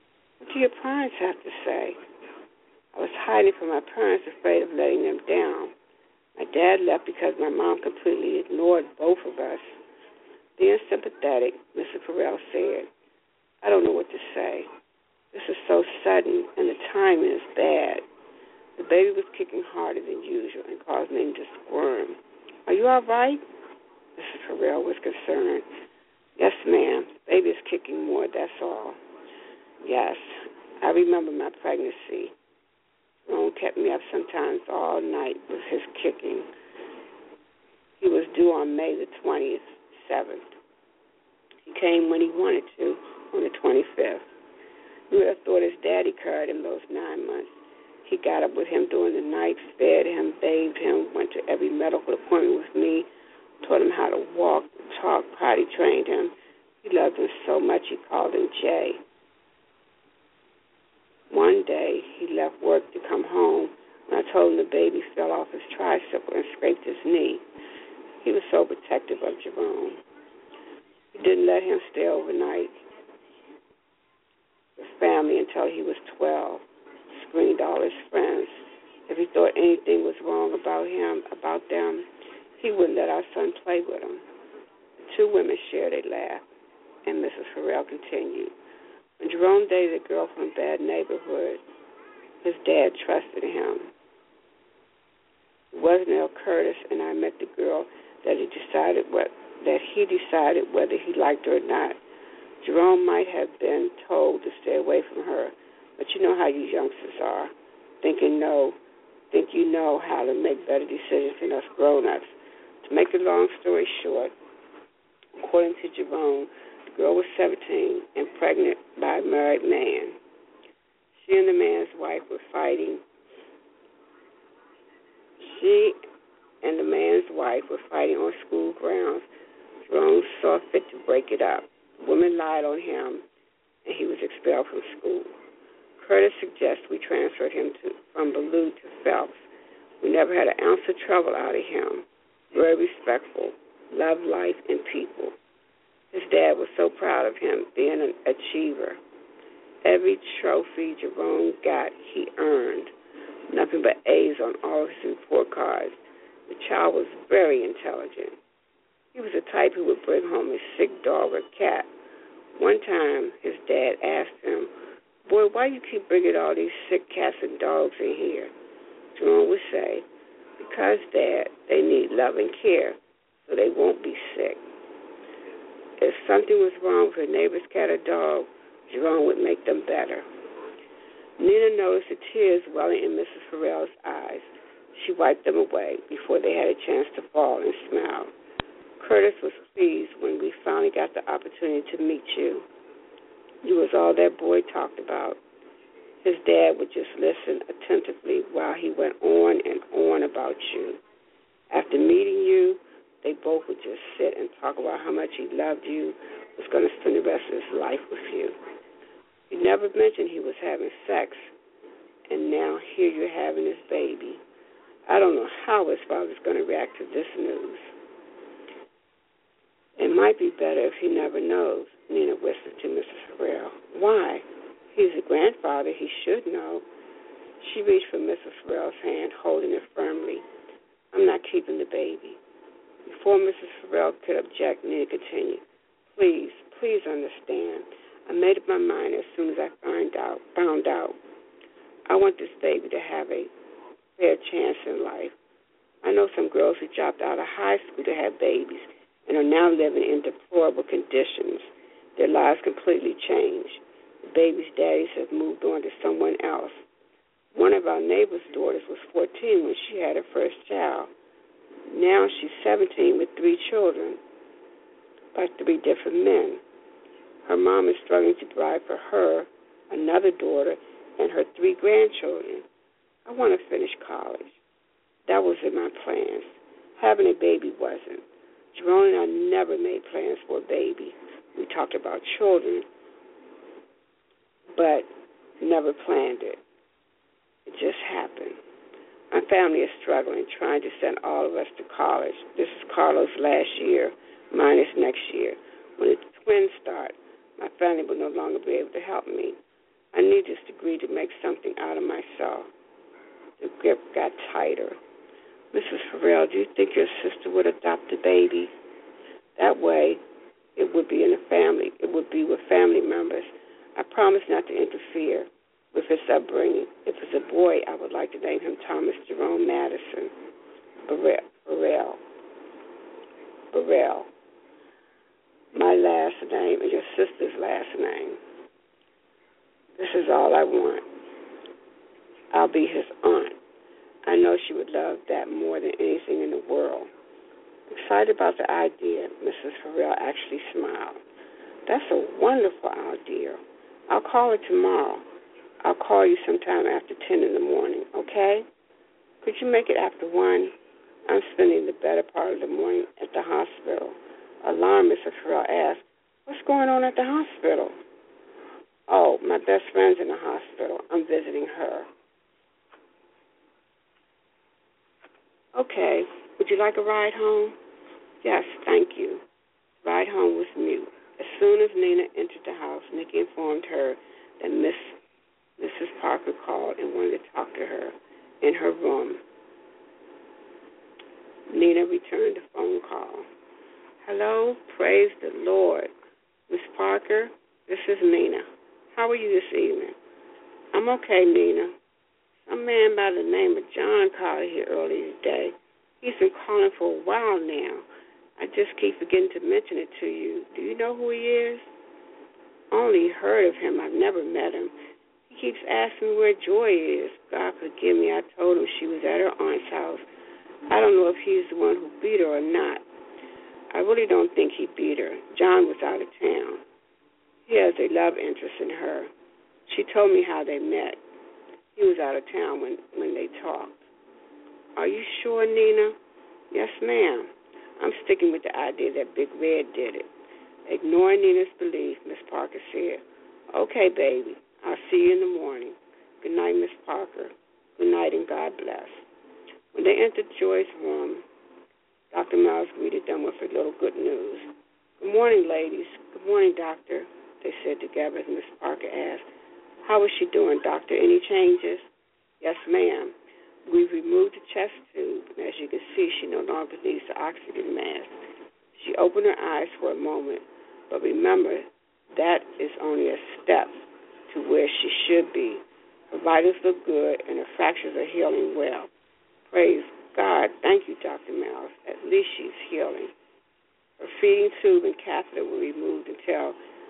What do your parents have to say? I was hiding from my parents, afraid of letting them down. My dad left because my mom completely ignored both of us. Being sympathetic, Missus Farrell said, I don't know what to say. This is so sudden, and the timing is bad. The baby was kicking harder than usual and causing him to squirm. Are you all right? Missus Farrell was concerned. Yes, ma'am. Baby is kicking more, that's all. Yes, I remember my pregnancy. Ron kept me up sometimes all night with his kicking. He was due on May the twenty-seventh. He came when he wanted to on the twenty-fifth. You would have thought his daddy cried in those nine months. He got up with him during the night, fed him, bathed him, went to every medical appointment with me, taught him how to walk, talk, potty trained him. He loved him so much he called him Jay. One day, he left work to come home when I told him the baby fell off his tricycle and scraped his knee. He was so protective of Jerome. He didn't let him stay overnight with family until he was twelve. Screened all his friends. If he thought anything was wrong about him, about them, he wouldn't let our son play with him. The two women shared a laugh, and Missus Farrell continued. When Jerome dated a girl from a bad neighborhood, his dad trusted him. It wasn't until Curtis and I met the girl that he decided what that he decided whether he liked her or not. Jerome might have been told to stay away from her, but you know how you youngsters are, thinking no, think you know how to make better decisions than us grown-ups. To make a long story short, according to Jerome, the girl was seventeen and pregnant by a married man. She and the man's wife were fighting. She and the man's wife were fighting on school grounds. Jerome saw fit to break it up. The woman lied on him, and he was expelled from school. Curtis suggests we transferred him to, from Ballou to Phelps. We never had an ounce of trouble out of him. Very respectful, loved life and people. His dad was so proud of him being an achiever. Every trophy Jerome got, he earned. Nothing but A's on all of his report cards. The child was very intelligent. He was the type who would bring home a sick dog or cat. One time, his dad asked him, boy, why do you keep bringing all these sick cats and dogs in here? Jerome would say, because, Dad, they need love and care, so they won't be sick. If something was wrong with a neighbor's cat or dog, Jerome would make them better. Nina noticed the tears welling in Missus Farrell's eyes. She wiped them away before they had a chance to fall and smile. Curtis was pleased when we finally got the opportunity to meet you. You was all that boy talked about. His dad would just listen attentively while he went on and on about you. After meeting you, they both would just sit and talk about how much he loved you, was going to spend the rest of his life with you. He never mentioned he was having sex, and now here you're having this baby. I don't know how his father's going to react to this news. It might be better if he never knows, Nina whispered to Missus Farrell. Why? He's a grandfather. He should know. She reached for Missus Farrell's hand, holding it firmly. I'm not keeping the baby. Before Missus Farrell could object, Nina continued. Please, please understand. I made up my mind as soon as I find out, found out. I want this baby to have a fair chance in life. I know some girls who dropped out of high school to have babies and are now living in deplorable conditions. Their lives completely changed. The baby's daddies have moved on to someone else. One of our neighbor's daughters was fourteen when she had her first child. Now she's seventeen with three children by three different men. Her mom is struggling to provide for her, another daughter, and her three grandchildren. I want to finish college. That was in my plans. Having a baby wasn't. Jerome and I never made plans for a baby. We talked about children, but never planned it. It just happened. My family is struggling, trying to send all of us to college. This is Carlos' last year. Mine is next year. When the twins start, my family will no longer be able to help me. I need this degree to make something out of myself. The grip got tighter. Missus Farrell, do you think your sister would adopt a baby? That way, it would be in a family. It would be with family members. I promise not to interfere with his upbringing. If it's a boy, I would like to name him Thomas Jerome Madison Burrell. Burrell. Burrell. My last name and your sister's last name. This is all I want. I'll be his aunt. I know she would love that more than anything in the world. Excited about the idea, Missus Farrell actually smiled. That's a wonderful idea. I'll call her tomorrow. I'll call you sometime after ten in the morning, okay? Could you make it after one? I'm spending the better part of the morning at the hospital. Alarmed, Missus Farrell asked, what's going on at the hospital? Oh, my best friend's in the hospital. I'm visiting her. Okay. Would you like a ride home? Yes, thank you. Ride home was mute. As soon as Nina entered the house, Nikki informed her that Miss Missus Parker called and wanted to talk to her in her room. Nina returned the phone call. Hello, praise the Lord. Miss Parker, this is Nina. How are you this evening? I'm okay, Nina. Some man by the name of John called here earlier today. He's been calling for a while now. I just keep forgetting to mention it to you. Do you know who he is? Only heard of him. I've never met him. He keeps asking me where Joy is. God forgive me. I told him she was at her aunt's house. I don't know if he's the one who beat her or not. I really don't think he beat her. John was out of town. He has a love interest in her. She told me how they met. He was out of town when, when they talked. Are you sure, Nina? Yes, ma'am. I'm sticking with the idea that Big Red did it. Ignoring Nina's belief, Miss Parker said, okay, baby, I'll see you in the morning. Good night, Miss Parker. Good night and God bless. When they entered Joy's room, Doctor Miles greeted them with a little good news. Good morning, ladies. Good morning, doctor, they said together as Miss Parker asked, how is she doing, doctor? Any changes? Yes, ma'am. We've removed the chest tube, and as you can see, she no longer needs the oxygen mask. She opened her eyes for a moment, but remember, that is only a step to where she should be. Her vitals look good, and her fractures are healing well. Praise God. Thank you, Doctor Miles. At least she's healing. Her feeding tube and catheter were removed until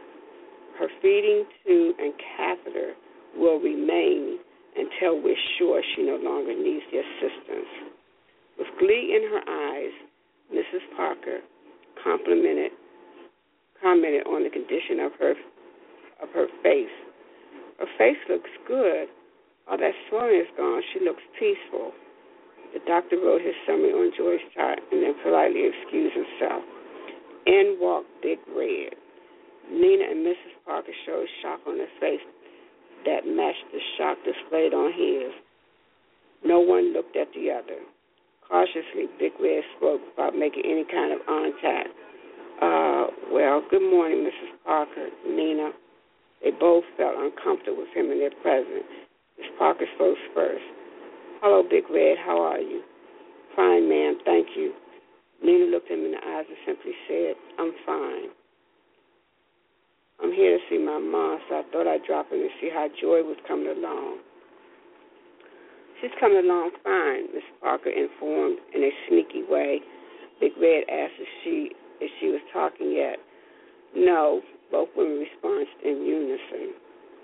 her feeding tube and catheter will remain until we're sure she no longer needs the assistance. With glee in her eyes, Missus Parker complimented, commented on the condition of her of her face. Her face looks good. All that swelling is gone. She looks peaceful. The doctor wrote his summary on Joy's chart and then politely excused himself. In walked Big Red. Nina and Missus Parker showed shock on their face that matched the shock displayed on his. No one looked at the other. Cautiously, Big Red spoke without making any kind of contact. Uh, well, good morning, Missus Parker, Nina. They both felt uncomfortable with him in their presence. Miss Parker spoke first. Hello, Big Red, how are you? Fine, ma'am, thank you. Nina looked him in the eyes and simply said, I'm fine. I'm here to see my mom, so I thought I'd drop in and see how Joy was coming along. She's coming along fine, Miss Parker informed in a sneaky way. Big Red asked if she if she was talking yet. No, both women responded in unison.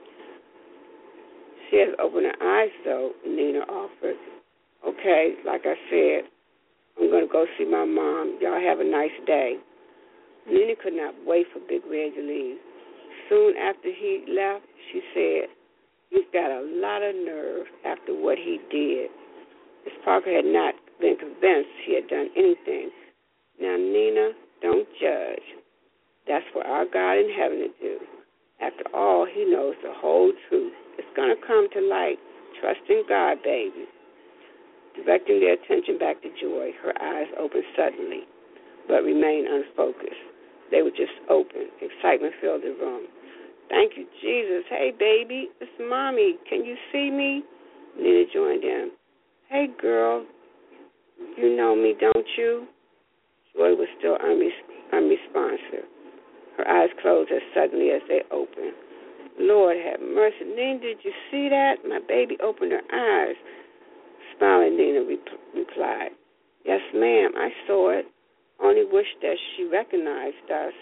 She has opened her eyes, though, Nina offered. Okay, like I said, I'm going to go see my mom. Y'all have a nice day. Nina could not wait for Big Red to leave. Soon after he left, she said, he's got a lot of nerve after what he did. Miss Parker had not been convinced he had done anything. Now, Nina, don't judge. That's for our God in heaven to do. After all, he knows the whole truth. It's going to come to light. Trust in God, baby. Directing their attention back to Joy, her eyes opened suddenly, but remained unfocused. They were just open. Excitement filled the room. Thank you, Jesus. Hey, baby, it's Mommy. Can you see me? Nina joined in. Hey, girl, you know me, don't you? Joy was still unres- unresponsive. Her eyes closed as suddenly as they opened. Lord have mercy. Nina, did you see that? My baby opened her eyes. Smiling, Nina rep- replied, yes, ma'am, I saw it. Only wish that she recognized us.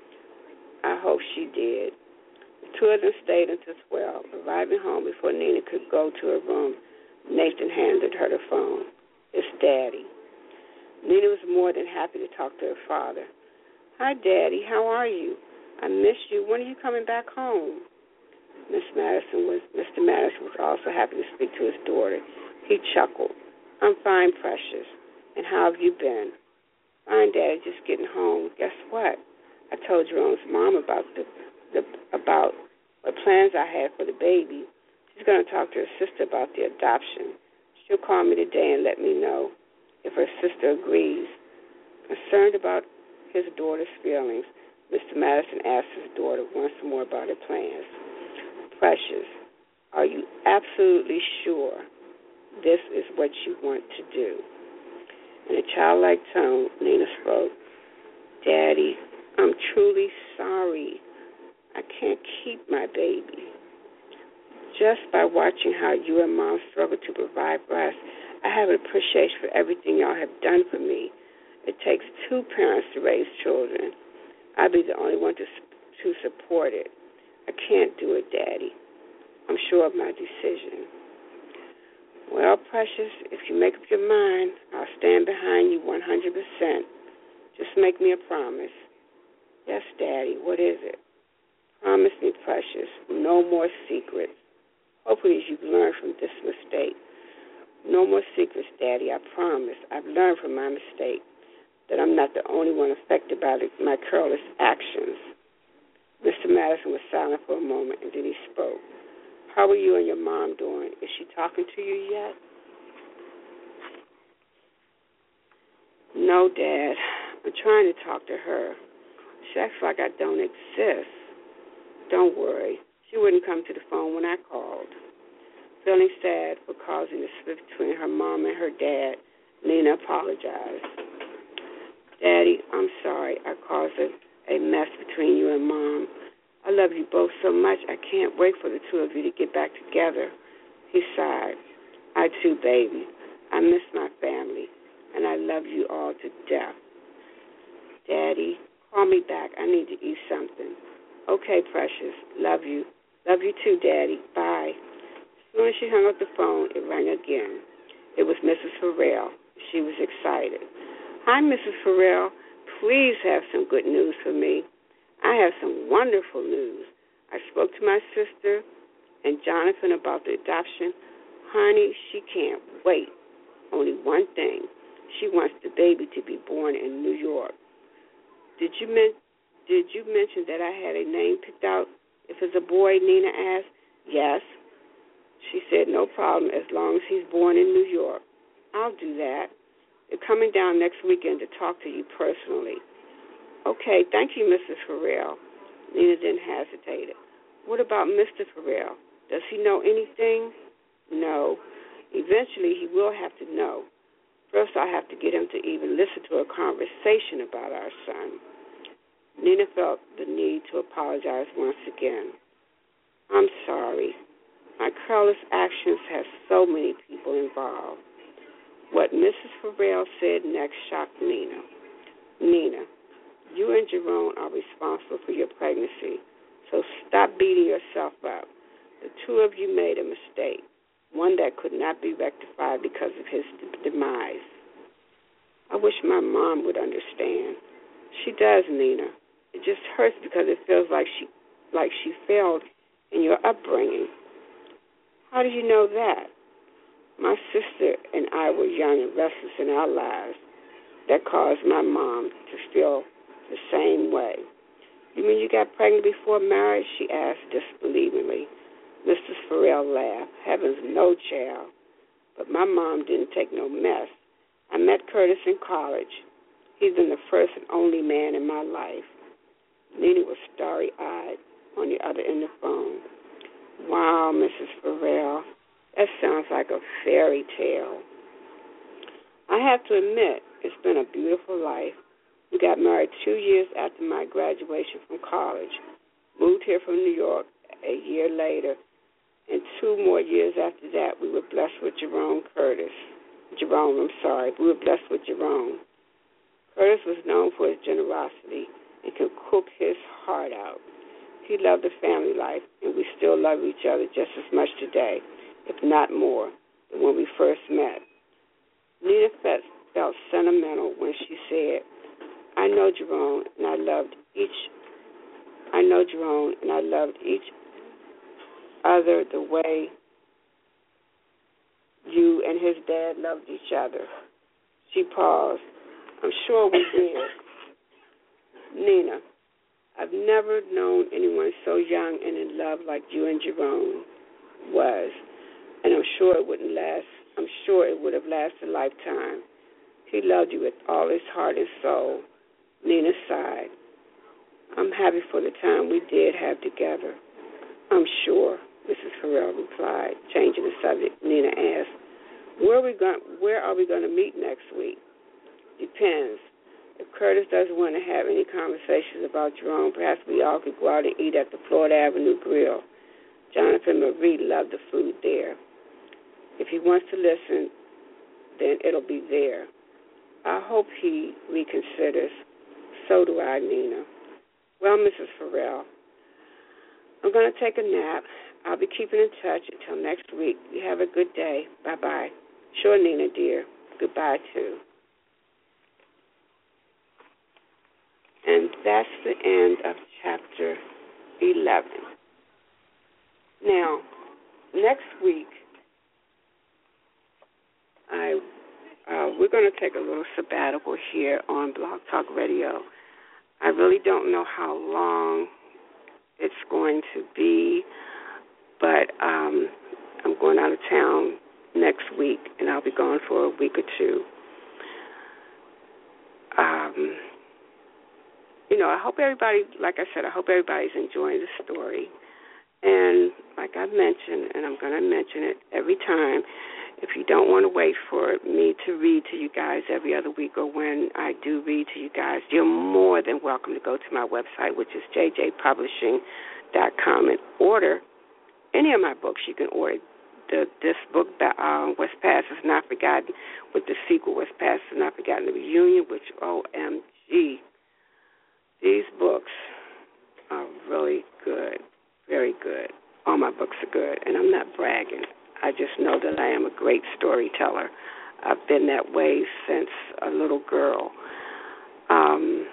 I hope she did. The two of them stayed until twelve. Arriving home before Nina could go to her room, Nathan handed her the phone. It's Daddy. Nina was more than happy to talk to her father. Hi, Daddy. How are you? I missed you. When are you coming back home? Miss Madison was Mister Madison was also happy to speak to his daughter. He chuckled. I'm fine, Precious. And how have you been? Fine, Daddy. Just getting home. Guess what? I told Jerome's mom about the, the about what plans I had for the baby. She's going to talk to her sister about the adoption. She'll call me today and let me know if her sister agrees. Concerned about his daughter's feelings, Mister Madison asked his daughter once more about her plans. Precious, are you absolutely sure this is what you want to do? In a childlike tone, Nina spoke. Daddy, I'm truly sorry. I can't keep my baby. Just by watching how you and Mom struggle to provide for us, I have an appreciation for everything y'all have done for me. It takes two parents to raise children. I'll be the only one to to support it. I can't do it, Daddy. I'm sure of my decision. Well, Precious, if you make up your mind, I'll stand behind you one hundred percent. Just make me a promise. Yes, Daddy, what is it? Promise me, Precious, no more secrets. Hopefully you've learned from this mistake. No more secrets, Daddy, I promise. I've learned from my mistake that I'm not the only one affected by the, my careless actions. Mister Madison was silent for a moment, and then he spoke. How are you and your mom doing? Is she talking to you yet? No, Dad. I'm trying to talk to her. She acts like I don't exist. Don't worry. She wouldn't come to the phone when I called. Feeling sad for causing the split between her mom and her dad, Nina apologized. Daddy, I'm sorry I caused a, a mess between you and Mom. I love you both so much, I can't wait for the two of you to get back together. He sighed. I too, baby. I miss my family, and I love you all to death. Daddy, call me back. I need to eat something. Okay, Precious. Love you. Love you too, Daddy. Bye. As soon as she hung up the phone, it rang again. It was Missus Farrell. She was excited. Hi, Missus Farrell. Please have some good news for me. I have some wonderful news. I spoke to my sister and Jonathan about the adoption. Honey, she can't wait. Only one thing. She wants the baby to be born in New York. Did you men- Did you mention that I had a name picked out? If it's a boy, Nina asked. Yes. She said, no problem, as long as he's born in New York. I'll do that. They're coming down next weekend to talk to you personally. Okay, thank you, Missus Farrell. Nina then hesitated. What about Mister Farrell? Does he know anything? No. Eventually, he will have to know. First, I have to get him to even listen to a conversation about our son. Nina felt the need to apologize once again. I'm sorry. My careless actions have so many people involved. What Missus Farrell said next shocked Nina. Nina, you and Jerome are responsible for your pregnancy, so stop beating yourself up. The two of you made a mistake, one that could not be rectified because of his demise. I wish my mom would understand. She does, Nina. It just hurts because it feels like she like she failed in your upbringing. How do you know that? My sister and I were young and restless in our lives. That caused my mom to feel the same way. You mean you got pregnant before marriage? She asked disbelievingly. Missus Farrell laughed. Heavens, no, child. But my mom didn't take no mess. I met Curtis in college. He's been the first and only man in my life. Nina was starry-eyed. on the other end of the phone. Wow, Missus Farrell, that sounds like a fairy tale. I have to admit, it's been a beautiful life. We got married two years after my graduation from college, moved here from New York a year later, and two more years after that, we were blessed with Jerome Curtis. Jerome, I'm sorry. We were blessed with Jerome. Curtis was known for his generosity and could cook his heart out. He loved the family life, and we still love each other just as much today, if not more, than when we first met. Nina felt sentimental when she said, I know Jerome, and I loved each I know Jerome, and I loved each other the way you and his dad loved each other. She paused. I'm sure we did. Nina, I've never known anyone so young and in love like you and Jerome was, and I'm sure it wouldn't last. I'm sure it would have lasted a lifetime. He loved you with all his heart and soul. Nina sighed. I'm happy for the time we did have together. I'm sure, Missus Farrell replied, changing the subject. Nina asked, Where are we going? Where are we going to meet next week? Depends. If Curtis doesn't want to have any conversations about Jerome, perhaps we all could go out and eat at the Florida Avenue Grill. Jonathan and Marie love the food there. If he wants to listen, then it'll be there. I hope he reconsiders. So do I, Nina. Well, Missus Farrell, I'm going to take a nap. I'll be keeping in touch until next week. You have a good day. Bye-bye. Sure, Nina, dear. Goodbye, too. And that's the end of chapter eleven. Now, next week, I uh, we're going to take a little sabbatical here on Blog Talk Radio. I really don't know how long it's going to be, but um, I'm going out of town next week, and I'll be gone for a week or two. Um, you know, I hope everybody, like I said, I hope everybody's enjoying the story. And like I mentioned, and I'm going to mention it every time, if you don't want to wait for me to read to you guys every other week or when I do read to you guys, you're more than welcome to go to my website, which is j j publishing dot com, and order any of my books. You can order the, this book, uh, What's Past Is Not Forgotten, with the sequel, What's Past Is Not Forgotten, The Reunion, which, O M G, these books are really good, very good. All my books are good, and I'm not bragging. I just know that I am a great storyteller. I've been that way since a little girl. Um,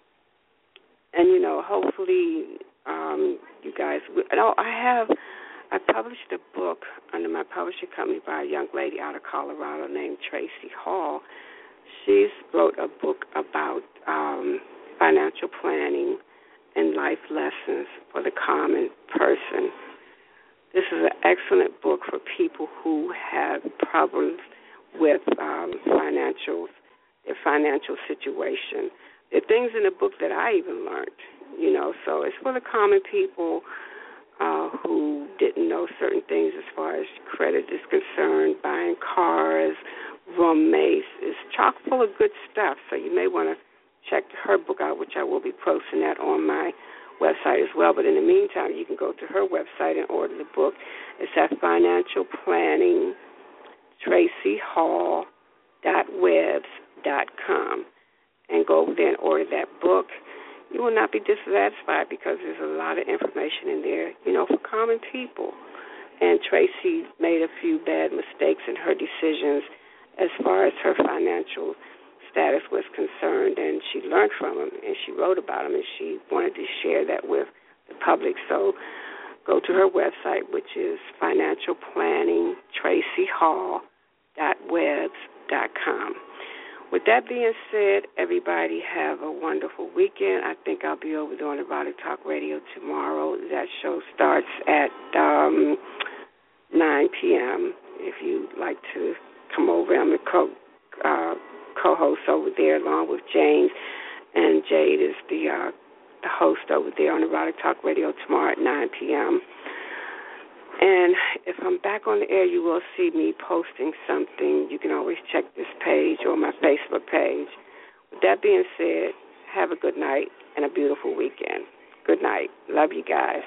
and, you know, hopefully um, you guys will. Oh, I have, I published a book under my publishing company by a young lady out of Colorado named Tracy Hall. She's wrote a book about um, financial planning and life lessons for the common person. This is an excellent book for people who have problems with um, financial, their financial situation. There are things in the book that I even learned, you know, so it's for the common people uh, who didn't know certain things as far as credit is concerned, buying cars, roommates. It's chock full of good stuff, so you may want to check her book out, which I will be posting that on my website as well. But in the meantime, you can go to her website and order the book. It's at financial planning tracy hall dot webs dot com, and go over there and order that book. You will not be dissatisfied because there's a lot of information in there, you know, for common people. And Tracy made a few bad mistakes in her decisions as far as her financial status was concerned, and she learned from them, and she wrote about them, and she wanted to share that with the public. So go to her website, which is financial planning tracy hall dot webs dot com. With that being said, everybody have a wonderful weekend. I think I'll be over there on Erotic Talk Radio tomorrow. That show starts at um, nine p.m. If you'd like to come over, I'm a co- uh, co-host over there along with James, and Jade is the uh, the host over there on Erotic Talk Radio tomorrow at nine p.m. And if I'm back on the air, you will see me posting something. You can always check this page or my Facebook page. With that being said, have a good night and a beautiful weekend. Good night. Love you guys.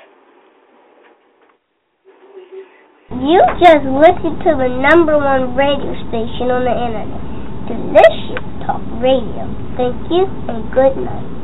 You just listened to the number one radio station on the internet, Delicious Talk Radio. Thank you and good night.